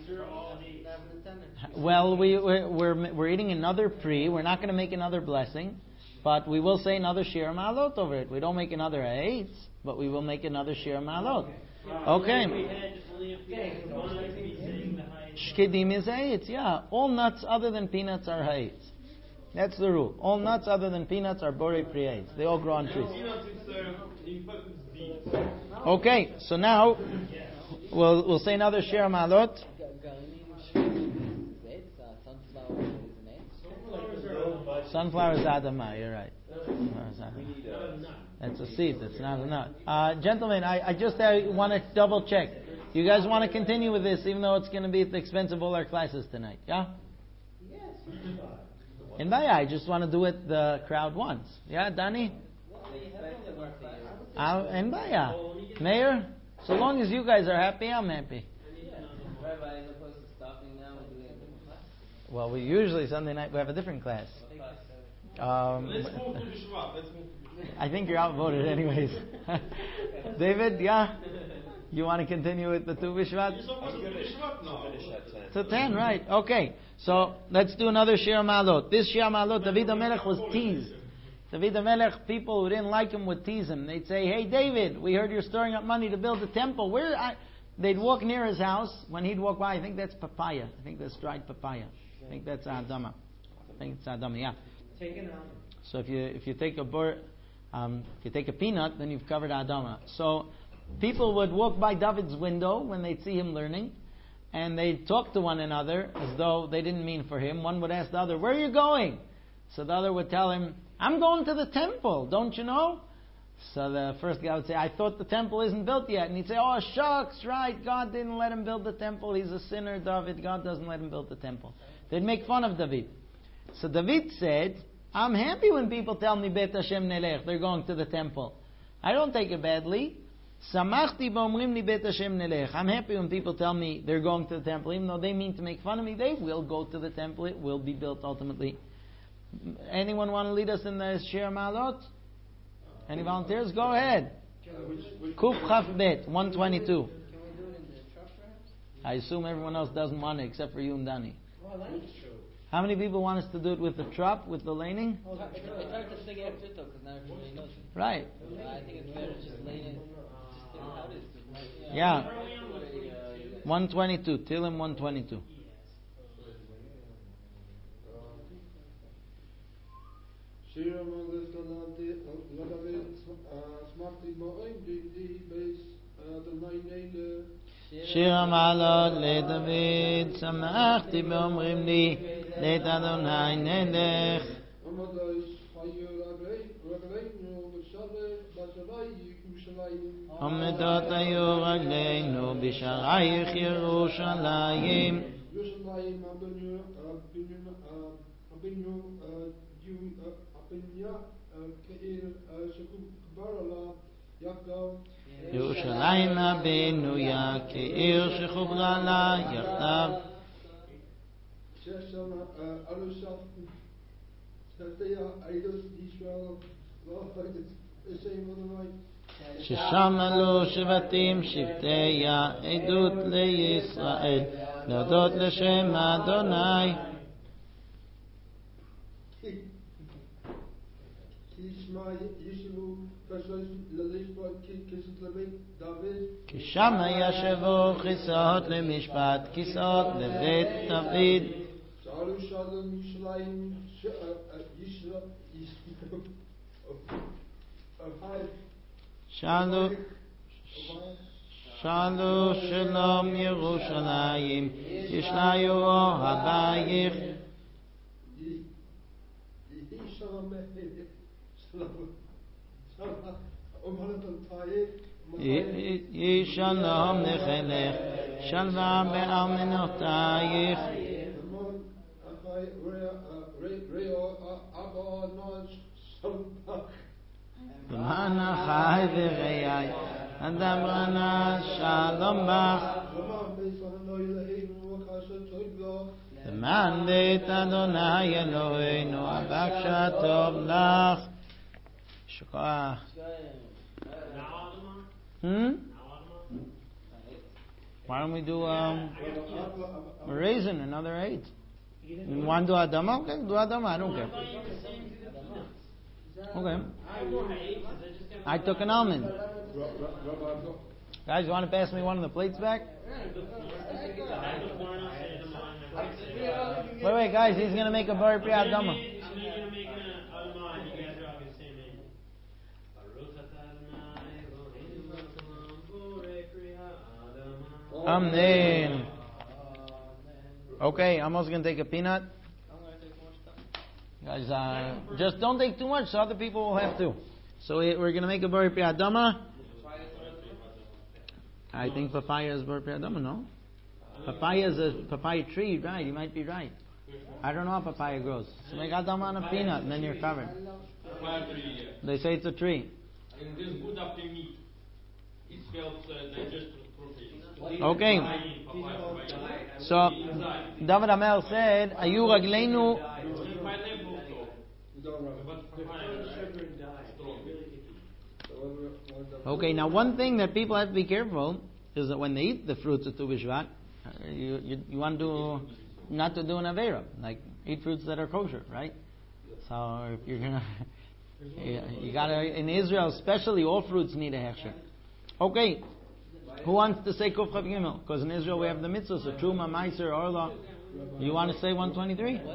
it's Well, we, we're, we're, we're eating another pre. We're not going to make another blessing. But we will say another shir ma'alot over it. We don't make another eight, but we will make another shir ma'alot. Okay. Shkedim is eight, yeah. All nuts other than peanuts are eight. That's the rule. All nuts other than peanuts are borei pri. They all grow on trees. Okay, so now we'll we'll say another shir ma'alot. Sunflower is adama. You're right. That's a seed. That's not a nut. Uh, gentlemen, I, I just uh, want to double check. You guys want to continue with this, even though it's going to be at the expense of all our classes tonight? Yeah. Yes. In Baya, I just want to do it the crowd wants. Yeah, Danny. Uh, in Baya, Mayor. So long as you guys are happy, I'm happy. Rabbi, as opposed to stopping now and doing a different class? Well, we usually Sunday night we have a different class. Um, Let's move to Bishvat. Let's move to Bishvat. I think you're outvoted anyways. David, yeah? You want to continue with the two Bishvat? You're supposed to finish what now? To ten, right. Okay. So, let's do another Shir Ma'alot. This Shir Ma'alot, David HaMelech was teased. David HaMelech, people who didn't like him would tease him. They'd say, "Hey David, we heard you're storing up money to build a temple. Where?" I... They'd walk near his house. When he'd walk by, I think that's papaya. I think that's dried papaya. I think that's Adama. I think it's Adama, yeah. Take it out. So if you if you take a bur, um, if you take a peanut, then you've covered Adama. So people would walk by David's window when they'd see him learning, and they'd talk to one another as though they didn't mean for him. One would ask the other, "Where are you going?" So the other would tell him, "I'm going to the temple, don't you know?" So the first guy would say, "I thought the temple isn't built yet." And he'd say, "Oh, shucks, right, God didn't let him build the temple. He's a sinner, David. God doesn't let him build the temple." They'd make fun of David. So David said, "I'm happy when people tell me Bet Hashem Nelech, they're going to the temple. I don't take it badly. Samachti b'omrim li Bet Hashem Nelech. I'm happy when people tell me they're going to the temple, even though they mean to make fun of me. They will go to the temple. It will be built ultimately." Anyone want to lead us in the Shir Ma'alot? Any volunteers? Go ahead. Kuf Chaf Bet, one twenty-two. Can we do it in the truck perhaps? I assume everyone else doesn't want it except for you and Danny. Oh, I like it. How many people want us to do it with the trap, with the laning? It's hard it's hard to figure out it though, because now everybody knows it. Right. I think it's better to just lay it, just do how it is. Yeah. one twenty-two. Tehillim one twenty-two. Shira Mangas Ladavid Smarty Moin, the base, the nine name. שיר המעלות לדוד, שמחתי באומרים לי, לית אדוני נלך. עומדות היו רגלינו בשערייך ירושלים. ירושלים הבנו, הבנו, הבניה, כעיר שחובר לה יחדיו. ירושלים הבנויה כעיר שחוברה לה יחדיו. ששם ארוסת שתיה עדות ישראל לא חייבת לשם אדוני. ששם עלו שבטים שבטי העדות לישראל להודות לשם אדוני. כי שם ישבו כיסאות למשפט, כיסאות לבית דוד. שאלו שלום ירושלים שאלו שאלו שלום ירושלים, ישליו אוהבייך. יהי שלום נחלך, שלווה בארמנותייך. למען החי וראי, אדברה שלום בך. למען בית אדוני אלוהינו, הבקשה טוב לך. שכוח. Hmm? Why don't we do um, a raisin, another eight? You want to do Adama? Okay, do Adama. I don't care. Okay. I took an almond. Guys, you want to pass me one of the plates back? Wait, wait, guys, he's going to make a Bar Pri Adama. Amen. Okay, I'm also going to take a peanut. Guys, uh, just don't take too much so other people will have to. So we're going to make a Bar Pri Adama. I think papaya is Bar Pri Adama, no? Papaya is a papaya tree, right? You might be right. I don't know how papaya grows. So make Adama on a peanut and then you're covered. They say it's a tree. Okay. So David Amel said, Ayu Ragleinu. Okay, now one thing that people have to be careful is that when they eat the fruits of Tu B'Shvat, you, you, you want to not to do an Aveira, like eat fruits that are kosher, right? So if you're gonna, you, you gotta, in Israel especially, all fruits need a hechsher. Okay, who wants to say Kuf Chav Gimel? Because in Israel we have the mitzvahs, so Truma, Meiser, Orla. You want to say one twenty-three? Are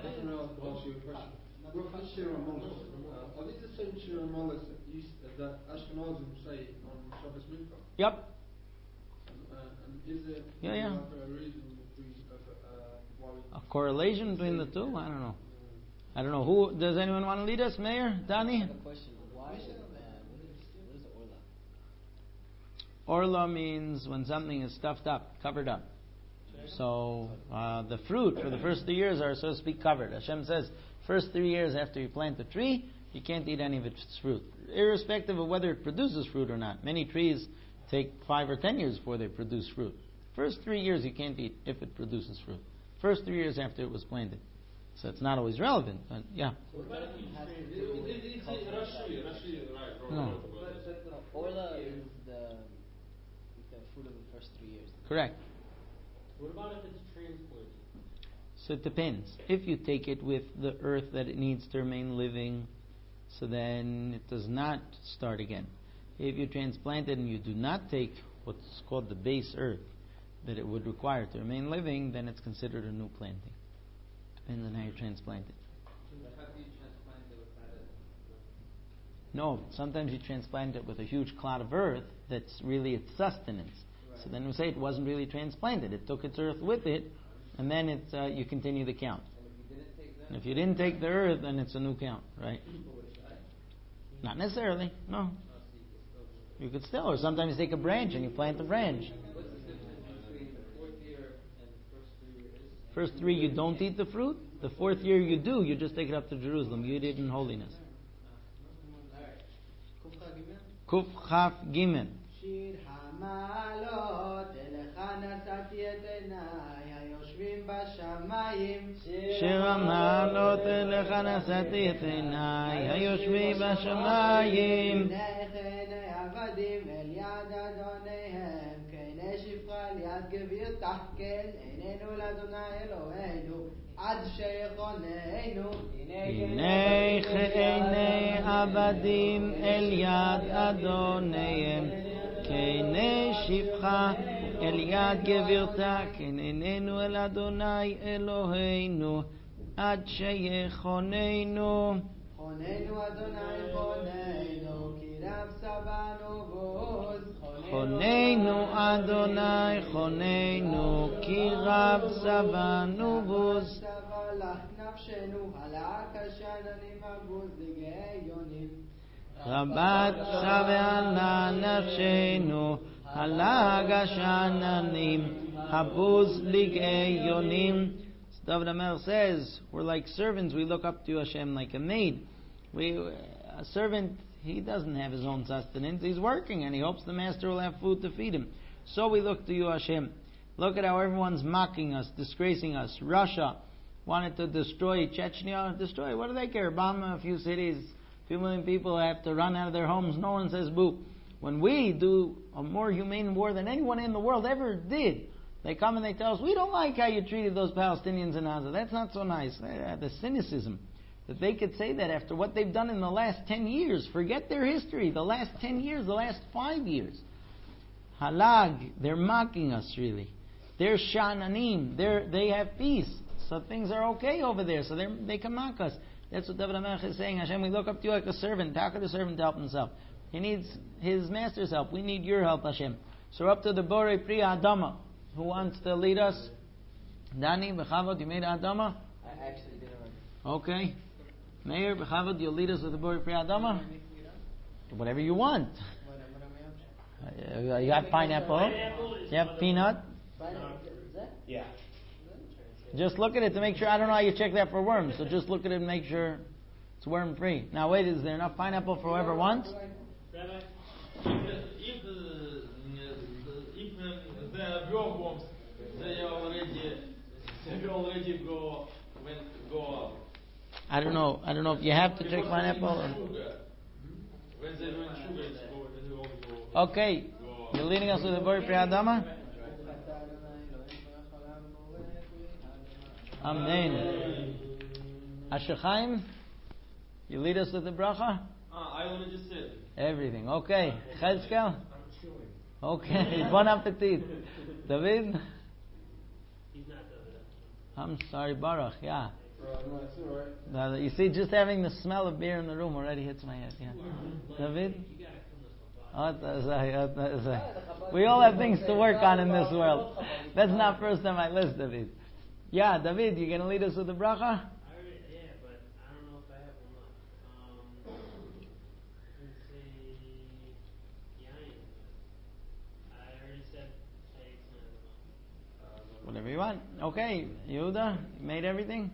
these the same Shir Amalas that Ashkenazim say on Shabbos Mincha? Yep. Uh, and is it Yeah, yeah. a reason between, uh, why we A correlation between the two? I don't know. I don't know. Who does anyone want to lead us? Mayor? Danny? I have a question. Why? Uh, what is what is Orla? Orla means when something is stuffed up, covered up. So uh, the fruit for the first three years are, so to speak, covered. Hashem says, first three years after you plant the tree, you can't eat any of its fruit, irrespective of whether it produces fruit or not. Many trees take five or ten years before they produce fruit. First three years you can't eat if it produces fruit. First three years after it was planted. So it's not always relevant, but yeah. No. Orla is the, the fruit of the first three years. Correct. What about if it's transplanted? So it depends. If you take it with the earth that it needs to remain living, so then it does not start again. If you transplant it and you do not take what's called the base earth that it would require to remain living, then it's considered a new planting. Depends on how you transplant it. How do you transplant it without it? No, sometimes you transplant it with a huge clod of earth that's really its sustenance. Right. So then we say it wasn't really transplanted. It took its earth with it, and then it's, uh, you continue the count. And if you didn't take that, And if you didn't take the earth, then it's a new count, right? Not necessarily, no. You could still, or sometimes you take a branch and you plant the branch. what's the difference between the fourth year and the first three years? First three you don't eat the fruit. The fourth year you do. You just take it up to Jerusalem. You eat it in holiness. Alright. Kuf Chaf Gimel. שיר המעלות, אליך נשאתי את עיניי, היושבים בשמיים. שיר המעלות אליך נשאתי את עיניי, היושבים בשמיים. פניך עיני עבדים אל יד אדוניהם, כעיני שפחה אל יד גבירתך, כן עינינו לאדוני אלוהינו, עד שיחוננו. הנה כעיני עבדים אל יד אדוניהם, כעיני שפחה אל יד גבירתה, כן עינינו אל אדוני אלוהינו, עד שיחוננו. חוננו אדוני חוננו, כי רב שבענו בוז. חוננו אדוני חוננו, כי רב שבענו בוז. שבה לך נפשנו, הלאה כשעננים הבוז לגאי יונים. רבת שווה לה נפשנו, הלג השעננים, הבוז לגאי יונים. David HaMelech says, we're like servants, we look up to Hashem like a maid. We, a servant, he doesn't have his own sustenance, he's working and he hopes the master will have food to feed him. So we look to you, Hashem. Look at how everyone's mocking us, disgracing us. Russia wanted to destroy Chechnya, destroy, what do they care? Bomb a few cities, a few million people have to run out of their homes, no one says boo. When we do a more humane war than anyone in the world ever did, they come and they tell us, we don't like how you treated those Palestinians in Gaza. That's not so nice. The cynicism that they could say that after what they've done in the last ten years. Forget their history. The last ten years, the last five years. Halag, they're mocking us really. They're shananim. They're, they have peace. So things are okay over there. So they can mock us. That's what David HaMelech is saying. Hashem, we look up to you like a servant. How could a servant help himself? He needs his master's help. We need your help, Hashem. So we're up to the Borei Pri Adama. Who wants to lead us? Dani, Bechavod, you made Adama? I actually did it already. Okay. Meir, Bechavod, you'll lead us with the Borei Pri Adama? Whatever you want. Uh, you got pineapple? You have peanut? Yeah. Just look at it to make sure. I don't know how you check that for worms, so just look at it and make sure it's worm free. Now wait, is there enough pineapple for whoever wants? If, if, if the earthworms, they already, they already go, went, go up. I don't know. I don't know if you have to check pineapple. Or... When they went sugar, it's go, they all go. Okay, you're leading us with the Borei Pri Adama? Amen. Asher Chaim, you lead us with the bracha? Ah, I already said. Everything. Okay. Chezkel? Okay. Bon appetit. David? He's not David. I'm sorry, Baruch. Yeah. Now, you see, just having the smell of beer in the room already hits my head. Yeah. David? We all have things to work on in this world. That's not first on my list, David. Yeah, David, you going to lead us with the bracha? I already, yeah, but I don't know if I have one left. Um, let's say yain. I already said eggs. Whatever you want. Okay, Yehuda, you made everything?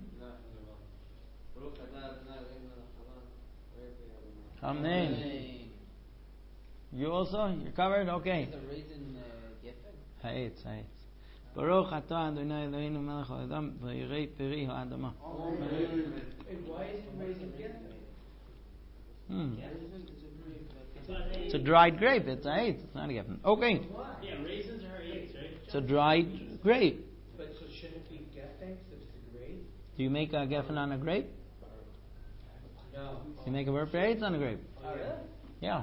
Amen. You also? You're covered? Okay. The raisin uh, geffen? Ha'etz, ha'etz. Baruch atah Adonai Eloheinu melech haolam v'yirei peri ha'adama. And why is it raisin geffen? Hmm. It's It's a dried grape. It's a ha'etz. It's not a geffen. Okay. Yeah, raisins are eggs, right? It's a dried grape. But so shouldn't it be geffen since it's a grape? Do you make a geffen on a grape? No. You make a burp ha'etz on a grape? Oh, really? Yeah.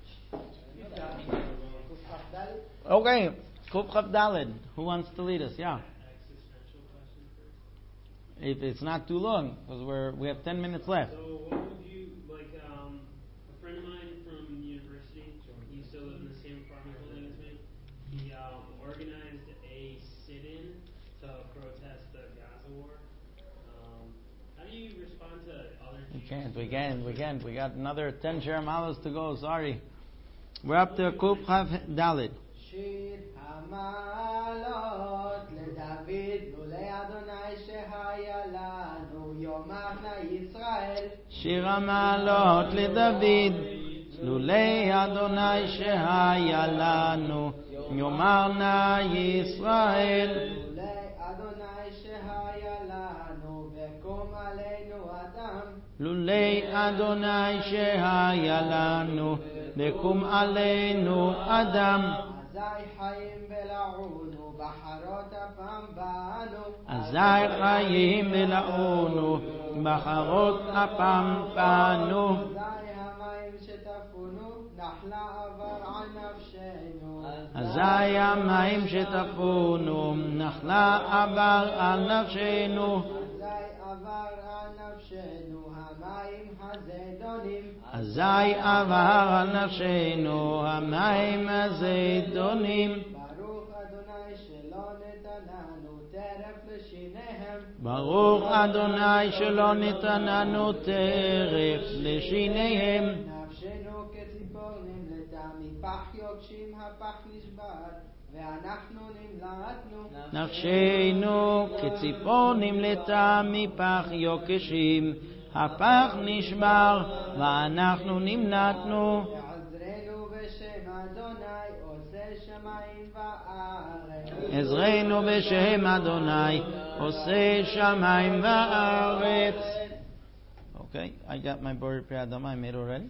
Okay. Kuf Chaf Daled. Who wants to lead us? Yeah. If it's not too long, because we're we have ten minutes left. So what would you like? Um, a friend of mine on to other We can't, we can't, we can't. We got another ten shermalas to go. Sorry. We're up to Kuf Chav Dalit. שיר המעלות לדוד לולי אדוני שהיה לנו יאמרנה ישראל. שיר המעלות לדוד לולי אדוני שהיה לנו יאמרנה ישראל. לולי אדוני שהיה לנו וקום עלינו אדם. לולי אדוני שהיה לנו וקום עלינו אדם. אזי חיים בלעונו בחרות אפם בנו. אזי חיים בלעונו בחרות אפם בנו. אזי המים שטפונו נחלה עבר על נפשנו. אזי המים שטפונו נחלה עבר על נפשנו. אזי עבר על נפשנו המים הזדונים. אזי עבר על נפשנו המים הזדונים. ברוך אדוני שלא נתננו טרף לשיניהם. ברוך אדוני שלא נתננו טרף לשיניהם. נפשנו כציפורנים לטעם מפח יוקשים הפח נשבר ואנחנו נמלטנו. נפשנו כציפורנים לטעם מפח יוקשים הפח נשבר ואנחנו נמלטנו. עזרנו בשם אדוני עושה שמיים וארץ. עזרנו בשם אדוני עושה שמיים וארץ. Okay, I got my Bor Pri Adama I made already.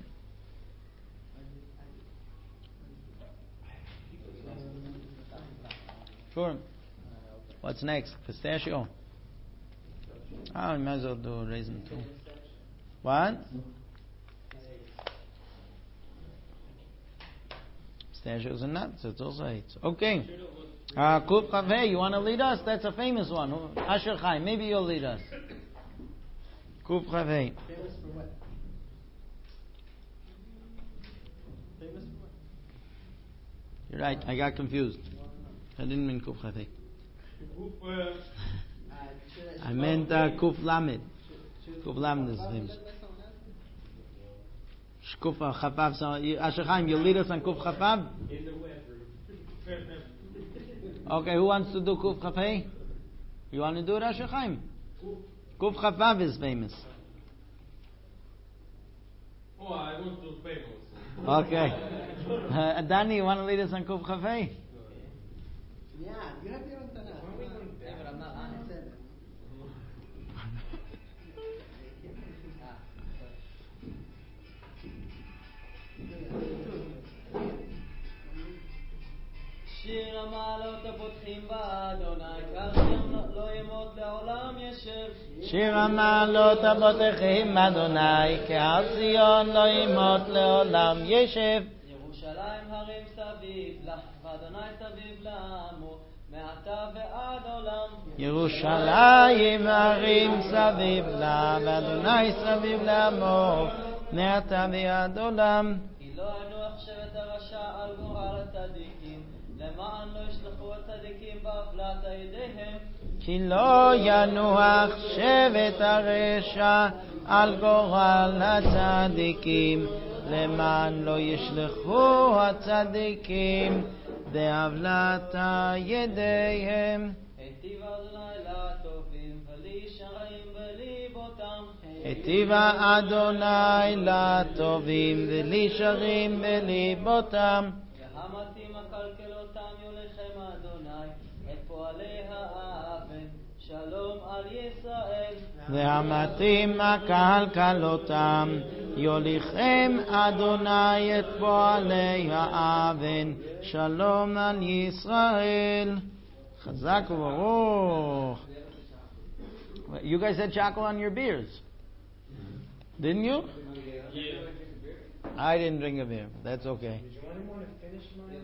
Sure. What's next? Pistachio. Ah, I might as well do raisin too. What? Pistachios and nuts. It's also eight. Okay. Uh, Kuf Chavei, you want to lead us? That's a famous one. Who- Asher Chaim, maybe you'll lead us. Kuf Chavei. Famous for what? Famous for what? You're right. I got confused. I didn't mean Kuf Chavei. Kuf, uh, Uh, should I meant uh, Kuf Lamed. should- Kuf Lamed is should- famous. should- Shkufa Chafav. So, you- Asher Chaim, you'll lead us on Kuf Chafav? in the wet room. Okay, who wants to do Kuf Chavei? You want to do it, Asher Chaim? Kuf Chafav is famous. Oh, I want to famous. Okay. Uh, Danny, you want to lead us on Kuf Chavei? Yeah, you have your own Tanakh. Yeah, but I'm not on it. Seven. שיר המעלות הפותחים באדוני, כך יום לא ימות לעולם ישב. שיר המעלות הבוטחים אדוני, כהר ציון לא ימות לעולם ישב. ירושלים הרים סביב לך, ואדוני סביב לעמו, מעתה ועד עולם. ירושלים הרים סביב לה, ואדוני סביב לעמו, מעתה ועד עולם. כי לא ינוח שבט הרשע על גורל הצדיקים, למען לא ישלחו הצדיקים בעוולת ידיהם. כי לא ינוח שבט הרשע על גורל הצדיקים, למען לא ישלחו הצדיקים בעוולת ידיהם. היטיב אדוני לטובים ולישרים בליבותם. היטיב אדוני לטובים ולישרים בליבותם. והמתים הקלקלותם יוליכם אדוני, את פועלי האבן, שלום על ישראל. והמתים הקלקלותם יוליכם אדוני את פועלי האבן, שלום על ישראל. חזק וברוך. You guys had chocolate on your beers, didn't you? Yeah. I didn't drink a beer. That's okay. Did you want anyone to finish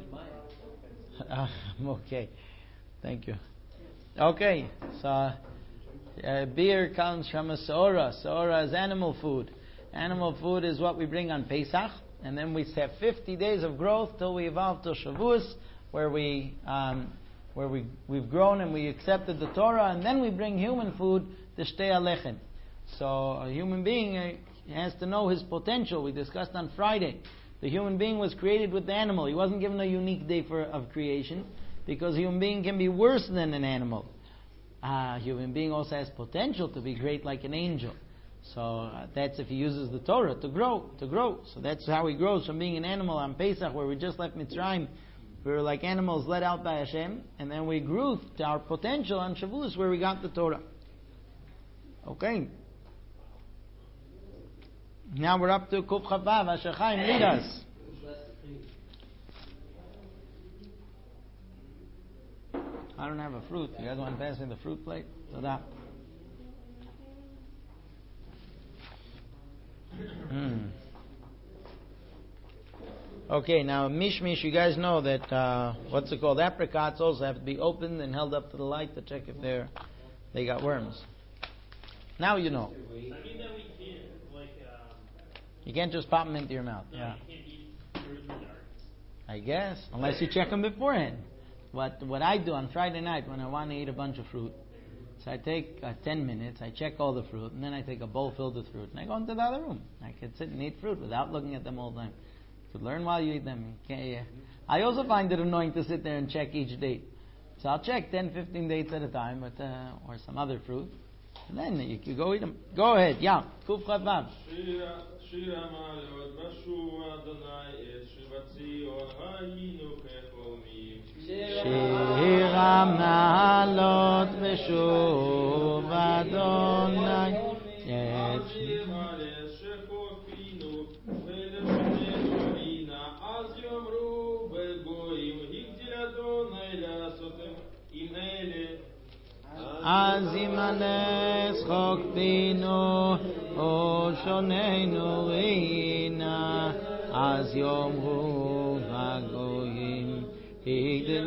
mine? I'm okay. Thank you. Okay, so uh, beer comes from a seora. Seora is animal food. Animal food is what we bring on Pesach, and then we have fifty days of growth till we evolve to Shavuos, where we um, where we we've grown and we accepted the Torah, and then we bring human food, the Shtei Alechem. So a human being uh, has to know his potential. We discussed on Friday. The human being was created with the animal. He wasn't given a unique day for, of creation, because a human being can be worse than an animal. A uh, human being also has potential to be great like an angel. So uh, that's if he uses the Torah to grow, to grow. So that's how he grows from being an animal on Pesach, where we just left Mitzrayim. We were like animals led out by Hashem, and then we grew to our potential on Shavuos, where we got the Torah. Okay. Now we're up to Kuf Chavav. Asher Chaim, lead us. I don't have a fruit. You guys want to pass me the fruit plate? So that. Mm. Okay, now mishmish, you guys know that uh, what's it called? Apricots also have to be opened and held up to the light to check if they're they got worms. Now you know. I mean that we can't, like, um, You can't just pop them into your mouth. no, Yeah, you can't eat fruit in the dark. I guess unless you check them beforehand. What what I do on Friday night when I want to eat a bunch of fruit, so I take uh, ten minutes, I check all the fruit, and then I take a bowl filled with fruit, and I go into the other room. I can sit and eat fruit without looking at them all the time. You could learn while you eat them. Okay, yeah. I also find it annoying to sit there and check each date. So I'll check ten, fifteen dates at a time, with, uh, or some other fruit, and then you can go eat them. Go ahead, yeah. Kuf Chavav. שיר המעלות בשוב אדוני את שבציון היינו כחולמים. שיר המעלות בשוב אדוני את שיר מלא שחופינו ולשוננו רינה אז יאמרו בגויים הגדיל אדוני לעשות עם אלה אז ימלא צחוקתנו ושוננו ראינה אז יאמרו בגויים הגדיל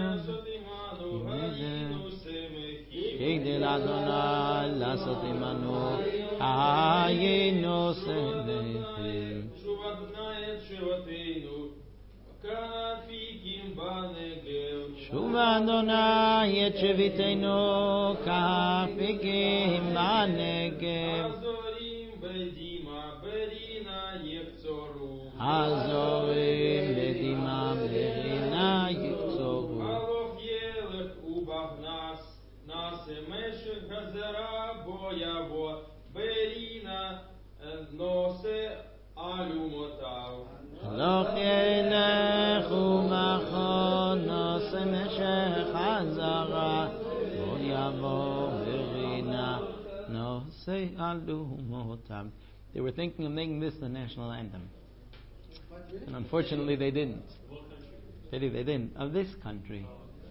הגדיל אדוני לעשות עמנו היינו שמחים. שוב אדוני את שבתנו כאפיקים בנגב שוב אדוני את שביתנו כאפיקים בנגב הזורים בדימה ברינה יקצורו הזורים בדימה ברינה יקצורו הלוך ילך ובכנס נעשה משך הזרע בו יבוא ברינה נושא אלומותיו הלוך ילך ובכון נושא משך הזרע בו יבוא ברינה נושא אלומותיו. They were thinking of making this the national anthem, and unfortunately they didn't. They they didn't. Of this country.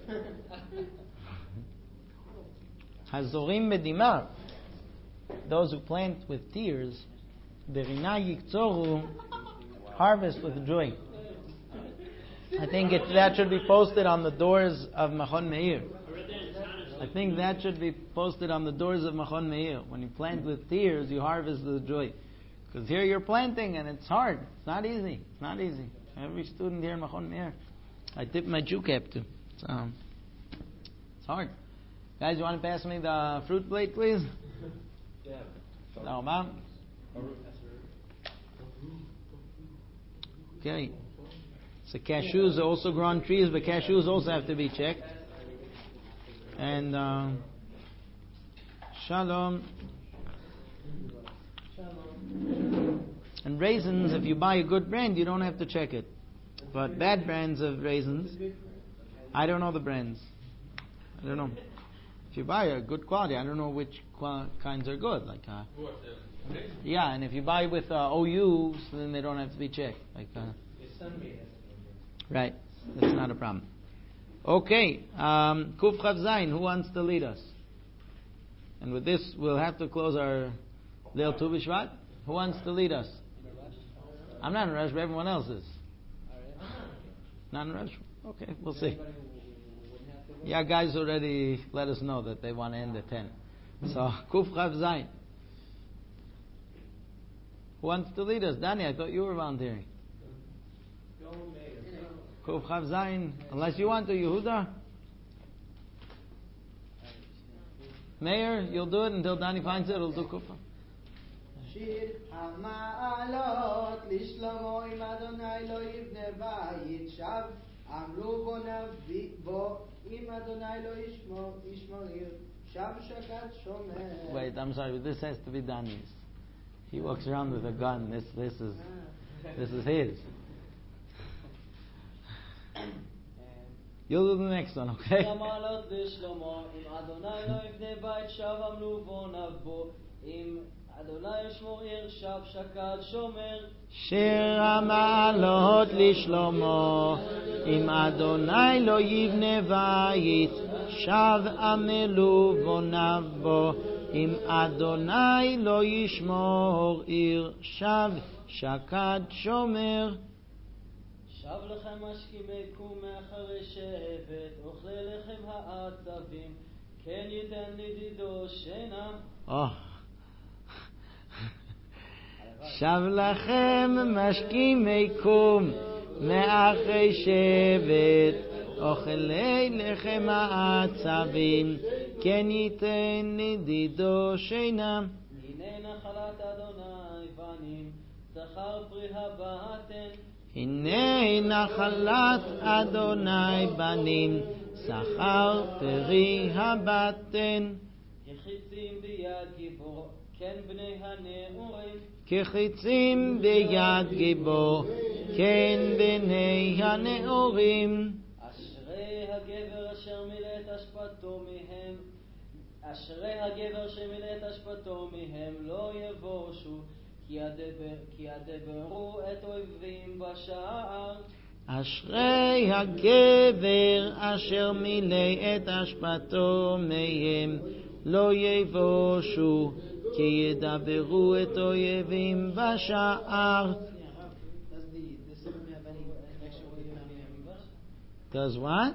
Hazorim bedima, those who plant with tears, berina yikzoru, harvest with joy. I think it, that should be posted on the doors of Machon Meir. I think that should be posted on the doors of Machon Meir. When you plant with tears, you harvest with joy. Because here you're planting and it's hard. It's not easy. It's not easy. Every student here in Machon Meir, I tip my Jew cap to. It's, um, it's hard. Guys, you want to pass me the fruit plate, please? Yeah. No, ma'am. Okay. So cashews are also grow on trees, but cashews also have to be checked. And um, shalom. And raisins, if you buy a good brand, you don't have to check it. But bad brands of raisins, I don't know the brands. I don't know. If you buy a good quality, I don't know which qua- kinds are good. Like, uh, yeah, and if you buy with uh, O U, so then they don't have to be checked. Like, uh, right, that's not a problem. Okay, um, Kuf Chav Zayin, who wants to lead us? And with this, we'll have to close our Leil Tu B'Shvat. Who wants to lead us? I'm not in a rush, but everyone else is. Not in a rush? Okay, we'll see. Yeah, guys already let us know that they want to end at ten. So, Kuf Chav Zayin. Who wants to lead us? Danny, I thought you were volunteering. Kuf Chav Zayin. Unless you want to, Yehuda. Mayor, you'll do it until Danny finds it. He'll do Kuf. שיר המעלות לשלמה אם אדוני לא יבנה בית שב אמרו בו נביא בו אם אדוני לא ישמור ישמור עיר שב שקד שומר. Wait, I'm sorry, this has to be Dani's. He walks around with a gun. This this is this is his. You'll do the next one, okay? המעלות לשלמה אם אדוני לא יבנה בית שב עמלו בו נבוא אם אדוני ישמור עיר שב שקד שומר. שיר המעלות לשלמה אם אדוני לא יבנה בית שב עמלו בוניו בו אם אדוני לא ישמור עיר שב שקד שומר. שב לכם משכימי קום מאחרי שבט אוכלי לכם העצבים כן ייתן לדידו שינה. שב לכם משכימי קום מאחרי שבט אוכלי לחם העצבים כן ייתן לדידו שינה. הנה נחלת אדוני בנים זכר פרי הבטן הנה נחלת אדוני בנים שכר פרי הבטן. יחיצים ביד גיבור כן בני הנעורים כחיצים ביד גיבור כן בני הנעורים. אשרי הגבר אשר מילא את אשפתו מהם אשרי הגבר שמילא את אשפתו מהם לא יבושו כי ידבר, כי ידברו את אויבים בשער. אשרי הגבר אשר מילא את אשפתו מהם לא יבושו כי ידברו את אויבים בשער. Does what?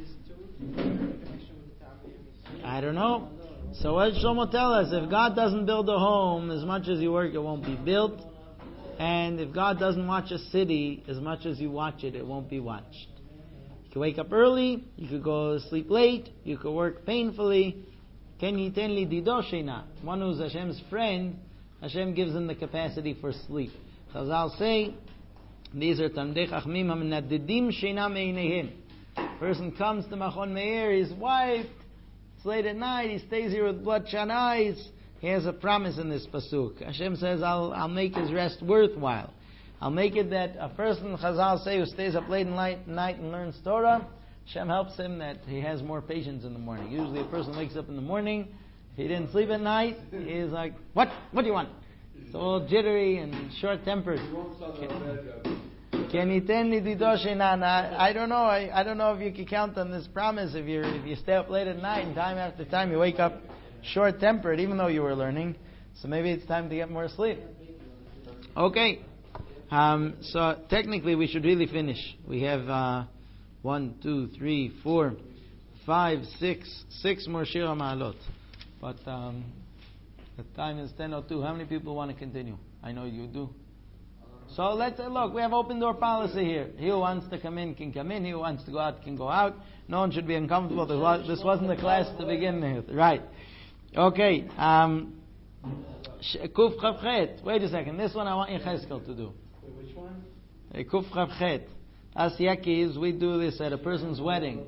I don't know. So what did Shlomo tell us? If God doesn't build a home, as much as you work, it won't be built. And if God doesn't watch a city, as much as you watch it, it won't be watched. You can wake up early, you could go sleep late, you could work painfully. Ken yiten li dido sheina. One who's Hashem's friend, Hashem gives him the capacity for sleep. Chazal say, these are Talmidei Chachmim hamenadidim sheina meinehim. Person comes to Machon Meir, he's wiped, it's late at night, he stays here with bloodshot eyes. He has a promise in this pasuk. Hashem says, I'll, I'll make his rest worthwhile. I'll make it that a person, Chazal say, who stays up late at night and learns Torah, Hashem helps him that he has more patience in the morning. Usually a person wakes up in the morning, if he didn't sleep at night, he's like, what? What do you want? It's all jittery and short-tempered. Can you tell me I don't know. I, I don't know if you can count on this promise. If you if you stay up late at night and time after time you wake up short-tempered, even though you were learning. So maybe it's time to get more sleep. Okay. Um, so technically we should really finish. We have uh, one, two, three, four, five, six, six more Shir HaMa'alot. But um, the time is ten oh two. How many people want to continue? I know you do. So let's uh, look. We have open door policy here. He who wants to come in can come in. He who wants to go out can go out. No one should be uncomfortable. This, was, this wasn't a class to begin with, right? Okay. Um, Kuf Chav Chet. Wait a second. This one I want Yecheskel to do. Which one? Kuf Chav Chet. As Yakis, we do this at a person's wedding.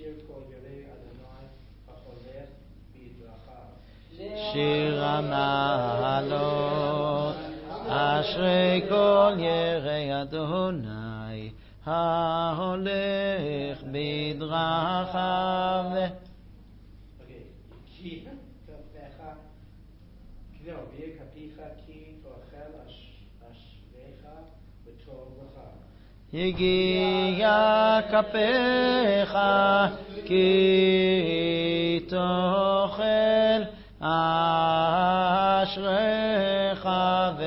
Shir HaMa'alot Ashrei Kol Yerei Adonai HaHolech B'drachav. Okay. Ki Kafecha Kno V'Yekapicha Ki Toachel Ashrecha V'Tov L'cha Yegiya Kapecha Ki Toachel Ashrecha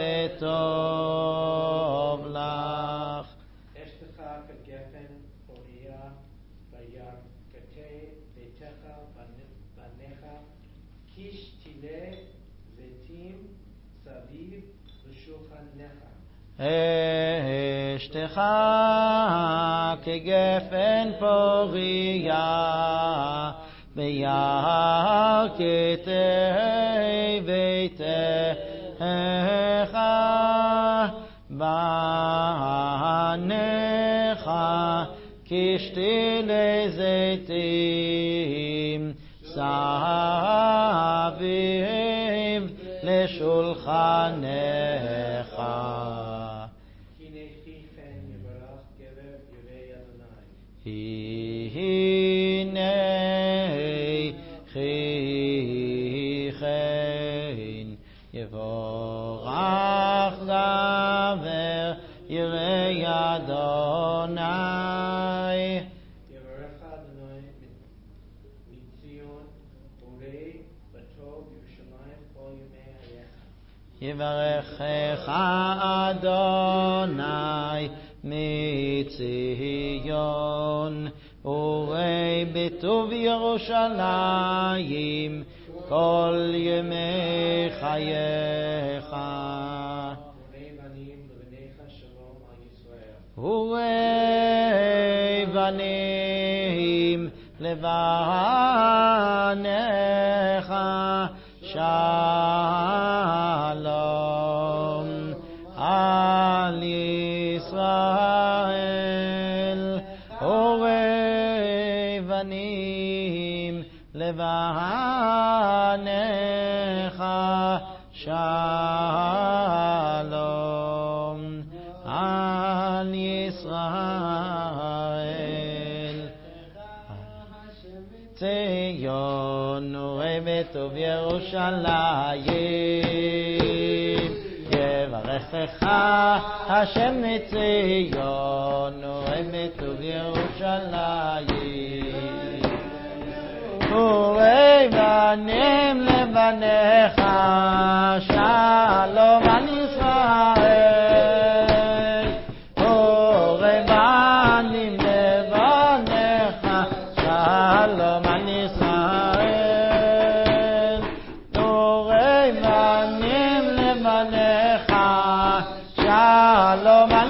V'Tov Lach. Eshtecha Kagefen Poria Vayam Kate Vetecha Banecha Kish Tile Zetim Saviv V'Shulchan Necha. Eshtecha Kagefen Poria Vayam Kate Vetecha בניך כשתילי זיתים סביב לשולחנך. הנה כן יבורך גבר ירא אדוני. יברך אדוני מציון וראה בטוב ירושלים כל ימי חייך. יברכך אדוני מציון וראה בטוב ירושלים כל ימי חייך. וראה בנים לבניך שלום על ישראל. וראה בנים לבניך שלום על ישראל. ציון וראה בטוב ירושלים. יברכך השם מציון וראה בטוב ירושלים. וראה בנים לבניך שלום על ישראל. וראה בנים לבניך שלום על ישראל. וראה בנים לבניך שלום על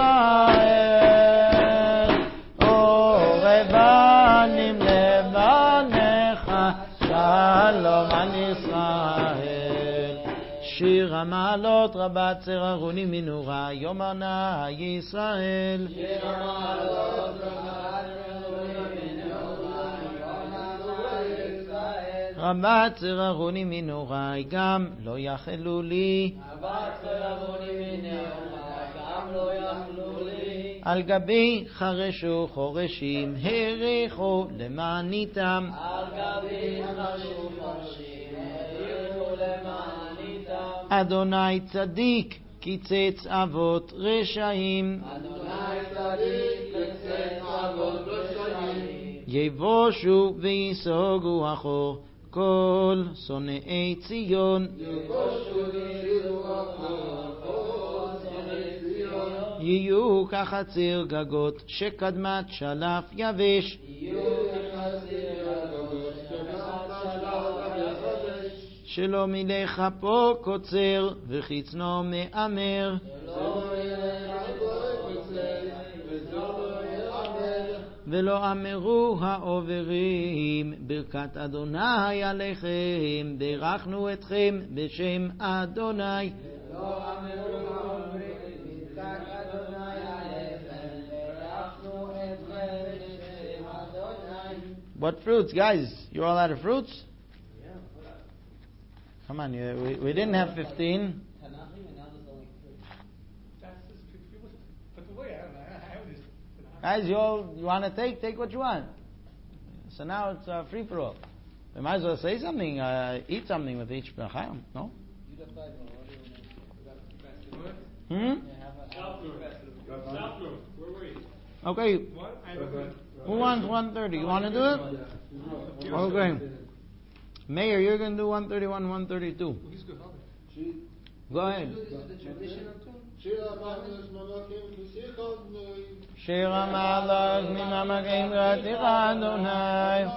ישראל. וראה בנים לבניך שלום על ישראל. שיר המעלות רבת צררוני מנורה יאמר נא ישראל. שיר המעלות רבת צררוני מנורה יאמר נא ישראל. רבת צררוני מנורה גם לא יכלו לי. רבת צררוני מנורה גם לא יכלו לי. על גבי חרשו חורשים הריחו למעניתם. על גבי חרשו חורשים הריחו למעניתם. אדוני צדיק קיצץ אבות רשעים. אדוני צדיק קיצץ אבות רשעים. יבושו ויסוגו אחור כל שונאי ציון. יבושו ויסוגו אחור כל שונאי ציון. יהיו כחציר גגות שקדמת שלף יבש. יהיו כחציר גגות שקדמת שלף יבש. שלא מילא כפו קוצר וחצנו מאמר. שלא מילא כפו קוצר וחצנו מאמר. ולא אמרו העוברים ברכת אדוני עליכם ברכנו אתכם בשם אדוני. לא אמרו העוברים ברכת אדוני עליכם ברכנו אתכם בשם אדוני. What fruits, guys? You all out of fruits? Come on, you, we, we didn't have fifteen. Guys, you all you want to take? Take what you want. So now it's uh, free for all. We might as well say something, uh, eat something with each bracha, no? Hmm? Okay. Who wants one thirty? You want to do it? Okay. Mayor, you're going to do one thirty-one, one thirty-two. Go ahead. שיר המעלות ממעמקים גרתיך אדוני.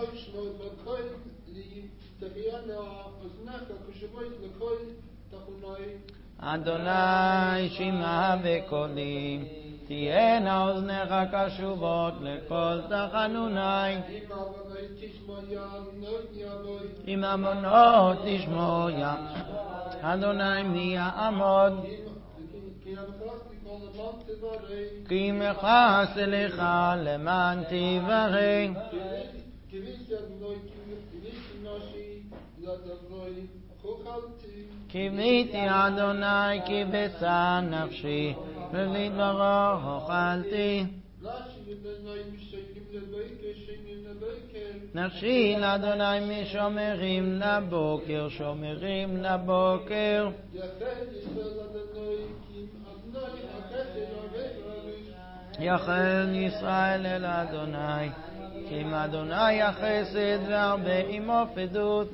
אדוני שמע בקולי, תהיינה אוזניך קשובות לכל תחנוני. עם המונות תשמוע. Adonai mi ya'amod. Ki mechas elecha leman tivarei. Kiviti Adonai ki besa nafshi v'lidbaro hochalti. נפשי לאדוני משומרים לבוקר, שומרים לבוקר. יחל ישראל אל אדוני, כי עם אדוני החסד והרבה עמו פדות.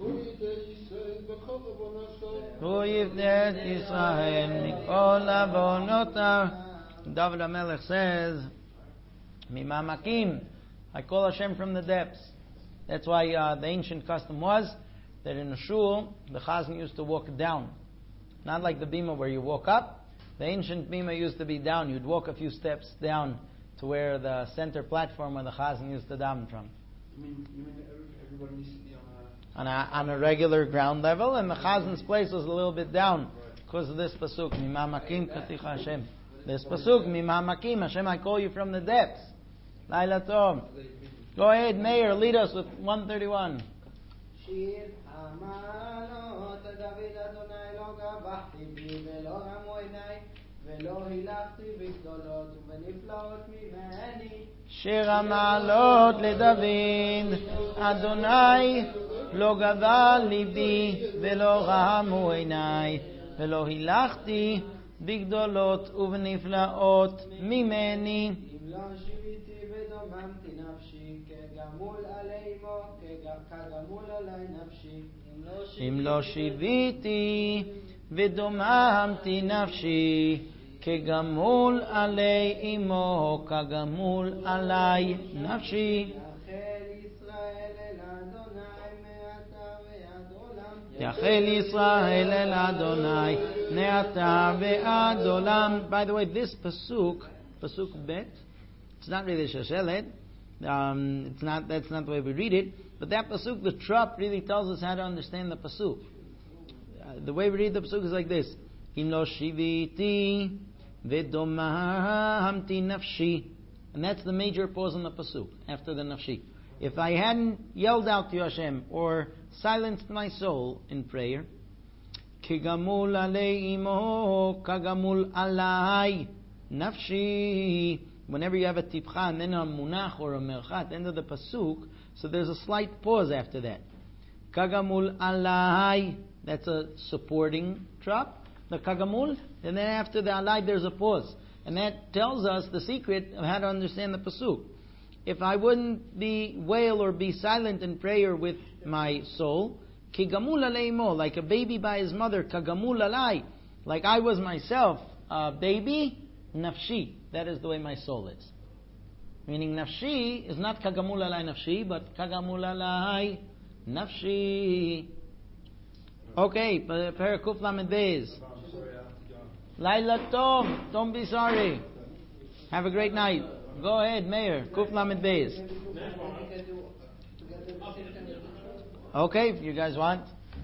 הוא יפדה את ישראל מכל עוונותיו. David HaMelech says, Mimamakim, I call Hashem from the depths. That's why uh, the ancient custom was that in a shul, the chazan used to walk down. Not like the bima where you walk up. The ancient bima used to be down. You'd walk a few steps down to where the center platform where the chazan used to daven from. You mean, you mean everybody needs to be on a... On a, on a regular ground level, and the chazan's place was a little bit down because of this pasuk, Mimamakim katicha Hashem. This pasuk, Mimamakim, Hashem, I call you from the depths. Laila Tov. Go ahead, Mayor, lead us with one thirty-one. שיר המעלות דוד אדוני לא גבחתי בי ולא רמו עיניי ולא הילכתי בגדולות ובנפלאות ממני. שיר המעלות לדוד אדוני לא גבה ליבי ולא רמו עיניי ולא הילכתי בגדולות ובנפלאות ממני. אם לא שיביתי ודוממתי נפשי כגמול עלי אמו כגמול עלי נפשי. אם לא שיביתי ודוממתי נפשי כגמול עלי אמו כגמול עלי נפשי. יחל ישראל אל אדוני מעתה ועד עולם. By the way, this pasuk, pasuk bet, it's not really shashelet. Um, it's not. That's not the way we read it. But that pasuk, the trop, really tells us how to understand the pasuk. Uh, the way we read the pasuk is like this: Im lo shiviti v'domamti nafshi, and that's the major pause in the pasuk after the nafshi. If I hadn't yelled out to Hashem or silenced my soul in prayer, kigamul alei imo kagamul alai nafshi. Whenever you have a tipcha and then a munach or a mercha at the end of the pasuk, so there's a slight pause after that. Kagamul alai, that's a supporting drop. The kagamul, and then after the alai there's a pause. And that tells us the secret of how to understand the pasuk. If I wouldn't be wail or be silent in prayer with my soul, kigamul aleimo, like a baby by his mother, kagamul alai, like I was myself a baby, nafshi. That is the way my soul is. Meaning nafshi is not kagamul alai nafshi, but kagamul alai nafshi. Okay, Parakuf Lamed Beis. Laila Tov, don't be sorry. Have a great night. Go ahead, Mayor. Kuf Lamed Beis. Okay, if you guys want.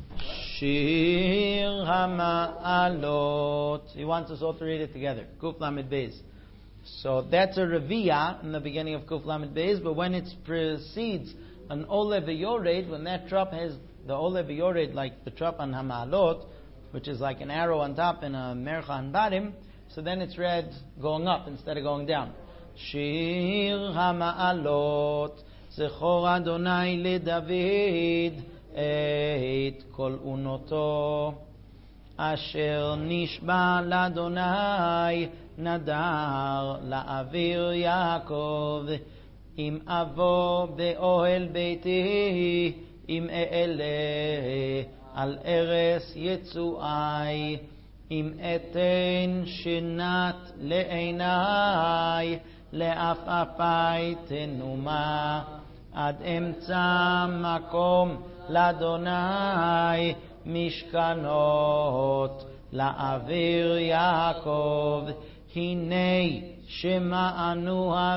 Shir HaMa'alot. He wants us all to read it together. Kuf Lamed Beis. So that's a Reviya in the beginning of Kuf Lamed Beis, but when it precedes an Ole V'Yored, when that trop has the Ole V'Yored, like the trop on HaMa'alot, which is like an arrow on top and a mercha on bottom, so then it's read going up instead of going down. Shir HaMa'alot Zechor Adonai LeDavid Et Kol Unoto Asher Nishba LaDonai Nadar La'avir Yaakov Im Avo Be'ohel Beiti Im E'ele Al Eres Yetzuai Im Eten Shinat Le'einai Le'afafai Tenuma Ad Emtza Makom LaDonai Mishkanot La'avir Yaakov Hinei Shema'anuha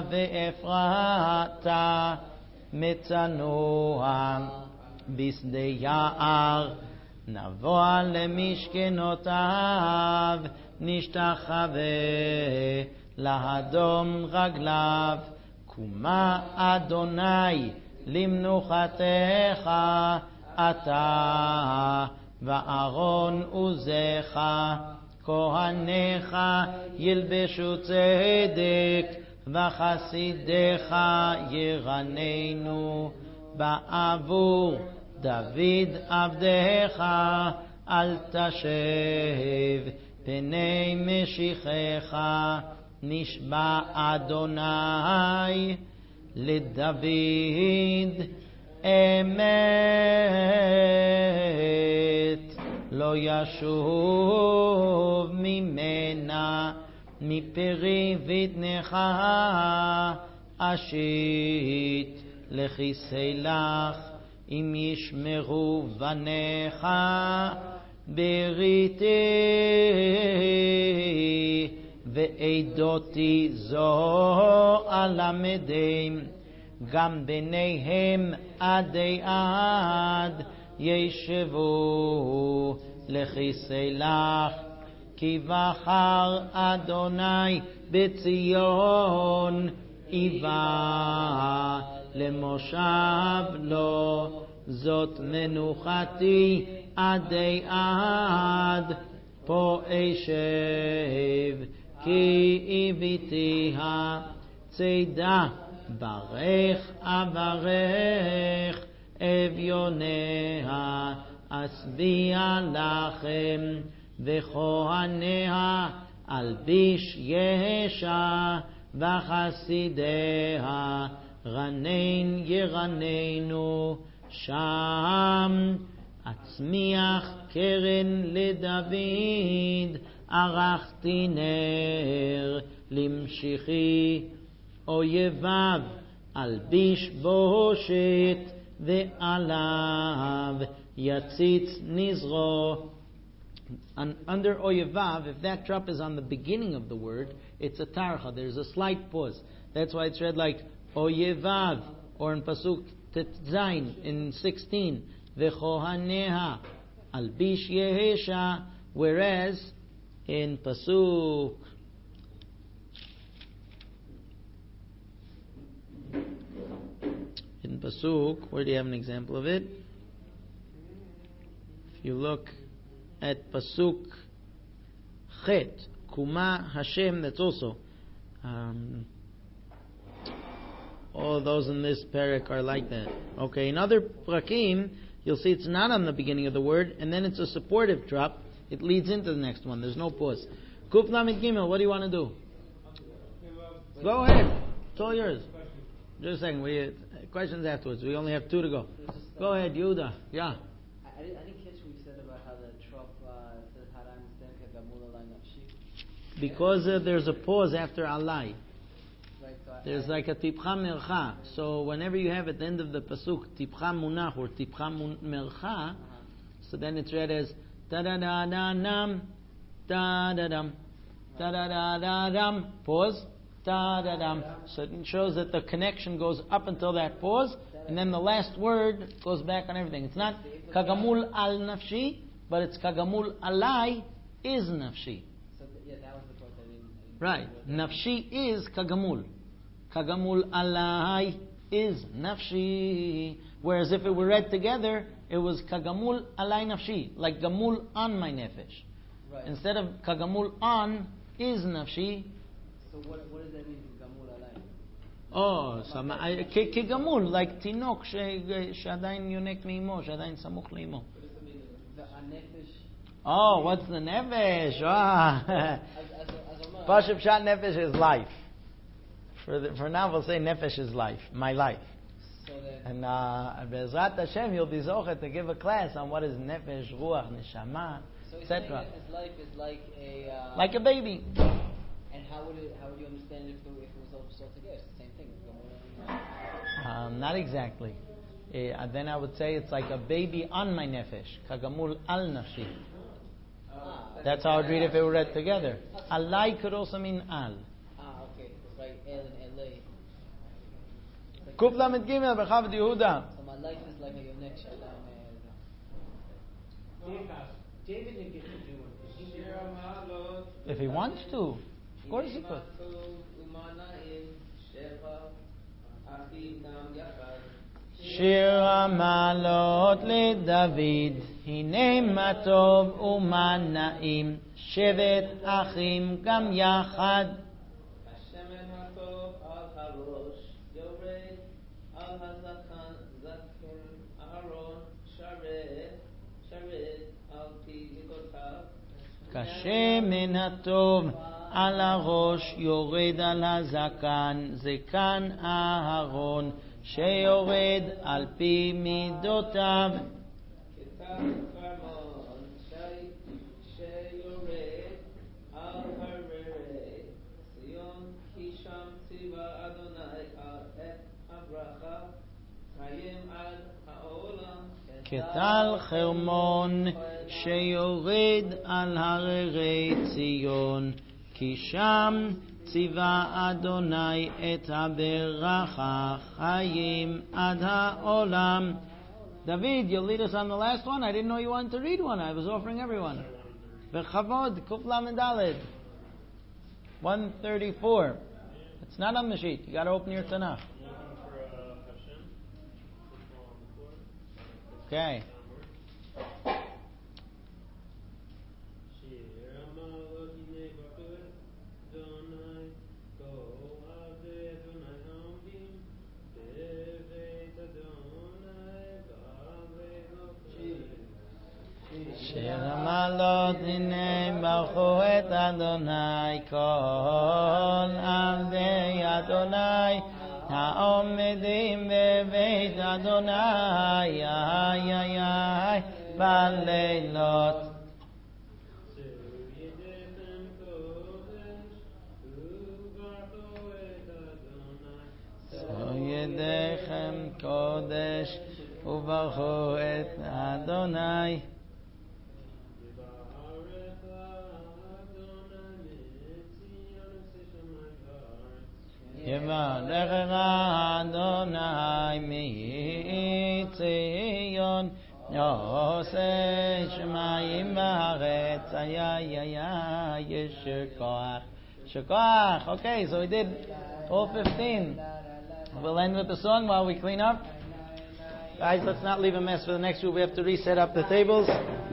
Ve'efrata Metzanuha Bisde Ya'ar נבוא למשכנותיו, נשתחווה להדום רגליו. קומה אדוני למנוחתך, אתה ואהרון עוזך, כהניך ילבשו צדק, וחסידיך ירננו. בעבור דוד עבדך, אל תשב פני משיחך. נשבע אדוני לדוד אמת, לא ישוב ממנה. מפרי בטנך אשית לכיסי לך, אם ישמרו בניך בריתי ועדותי זו אלמדם. גם ביניהם עדי עד ישבו לכיסי לך. כי בחר אדוני בציון, איבה למושב לו. זאת מנוחתי עדי עד, פה אשב כי איביתיה. צידה ברך אברך, אביוניה אשביע לכם. וכהניה אלביש ישע, וחסידיה רנן ירננו. שם אצמיח קרן לדוד, ערכתי נר למשיחי. אויביו אלביש בושת, ועליו יציץ נזרו. And under Oyevav, if that drop is on the beginning of the word, it's a tarcha. There's a slight pause. That's why it's read like Oyevav, or in Pasuk Tetzain in sixteen, Vechohaneha Albish Yehesha, whereas in Pasuk in Pasuk, where do you have an example of it? If you look at Pasuk Chet, Kuma Hashem, that's also um, all those in this parak are like that. Okay, in other prakim, you'll see it's not on the beginning of the word, and then it's a supportive drop. It leads into the next one. There's no pause. Kuf Lamed Gimel, what do you want to do? Go ahead. It's all yours. Just a second. We, questions afterwards. We only have two to go. Go ahead, Yehuda. Yeah. I, I didn't catch what you said about how the trop uh, says how to understand Kagamul Alai Nafshi. Because uh, there's a pause after Alai. Right, so There's I, like a tipcha mercha. So whenever you have at the end of the pasuk tipcha munach or tipcha mercha, uh-huh. so then it's read as da da da da nam da da dam da da da da dam. Pause. Da da dam. So it shows that the connection goes up until that pause, and then the last word goes back on everything. It's not kagamul al nafshi, but it's kagamul alai is nafshi. So th- yeah, that was the part that I didn't. I didn't Right. Nafshi is kagamul. Kagamul alai is nafshi. Whereas if it were read together, it was kagamul alai nafshi, like gamul on my nefesh. Right. Instead of kagamul on is nafshi. So what what does that mean? Gamul Alai. Oh, כגמול, like תינוק שעדיין יונק מאמו, שעדיין סמוך לאמו. The anefesh. Oh, what's the nefesh? Ah. As as a, as a man. Pashup Shat nefesh is life. For the, for now, we'll say nefesh is life, my life. So that. And uh, Be'ezrat Hashem, you'll be zocher to give a class on what is nefesh, ruach, neshama, So et he's saying cetera. that his life is like a. Uh, Like a baby. And how would it? How would you understand if it, if it was all so together? It's the same thing. Um, not exactly. Uh, then I would say it's like a baby on my nefesh. Kagamul al nafshi. Ah, That's how I'd read if it were read together. Alai could also mean al. ah, okay. It's like El and L A. Kuf Lamed Gimel B'Chavd Yehuda. So my life is like a yonek shaddam. David didn't get to do it. 'Cause he did it. If he wants to, of course he could. שיר המעלות לדוד, הנה מה טוב ומה נעים, שבט אחים גם יחד. השמן הטוב על הראש, יורד על הזקן, זקן אהרון, שרת, שרת על פי מידותיו. כשמן הטוב על הראש יורד על הזקן, זקן אהרון שיורד על פי מידותיו. כתב כרמון שיורד על הררי ציון, כי שם ציווה אדוני את הברכה, חיים עד העולם. כטל חרמון שיורד על הררי ציון, כי שם ציווה אדוני את הברכה, חיים עד העולם. David, you'll lead us on the last one? I didn't know you wanted to read one. I was offering everyone. Bechavod, Kuf Lamed Daled. one thirty-four. It's not on the sheet. You got to open your Tanakh. Okay. שיר המעלות הנה ברכו את אדוני, כל עבדי אדוני העומדים בבית אדוני, איי איי איי בלילות. שאו ידיכם קודש וברכו את אדוני. יברך אדוני מציון, עושה שמיים בארץ, איי איי איי איי, יישר כוח, יישר כוח. Okay, so we did all fifteen. We'll end with the song while we clean up. Guys, let's not leave a mess for the next week. We have to reset up the tables.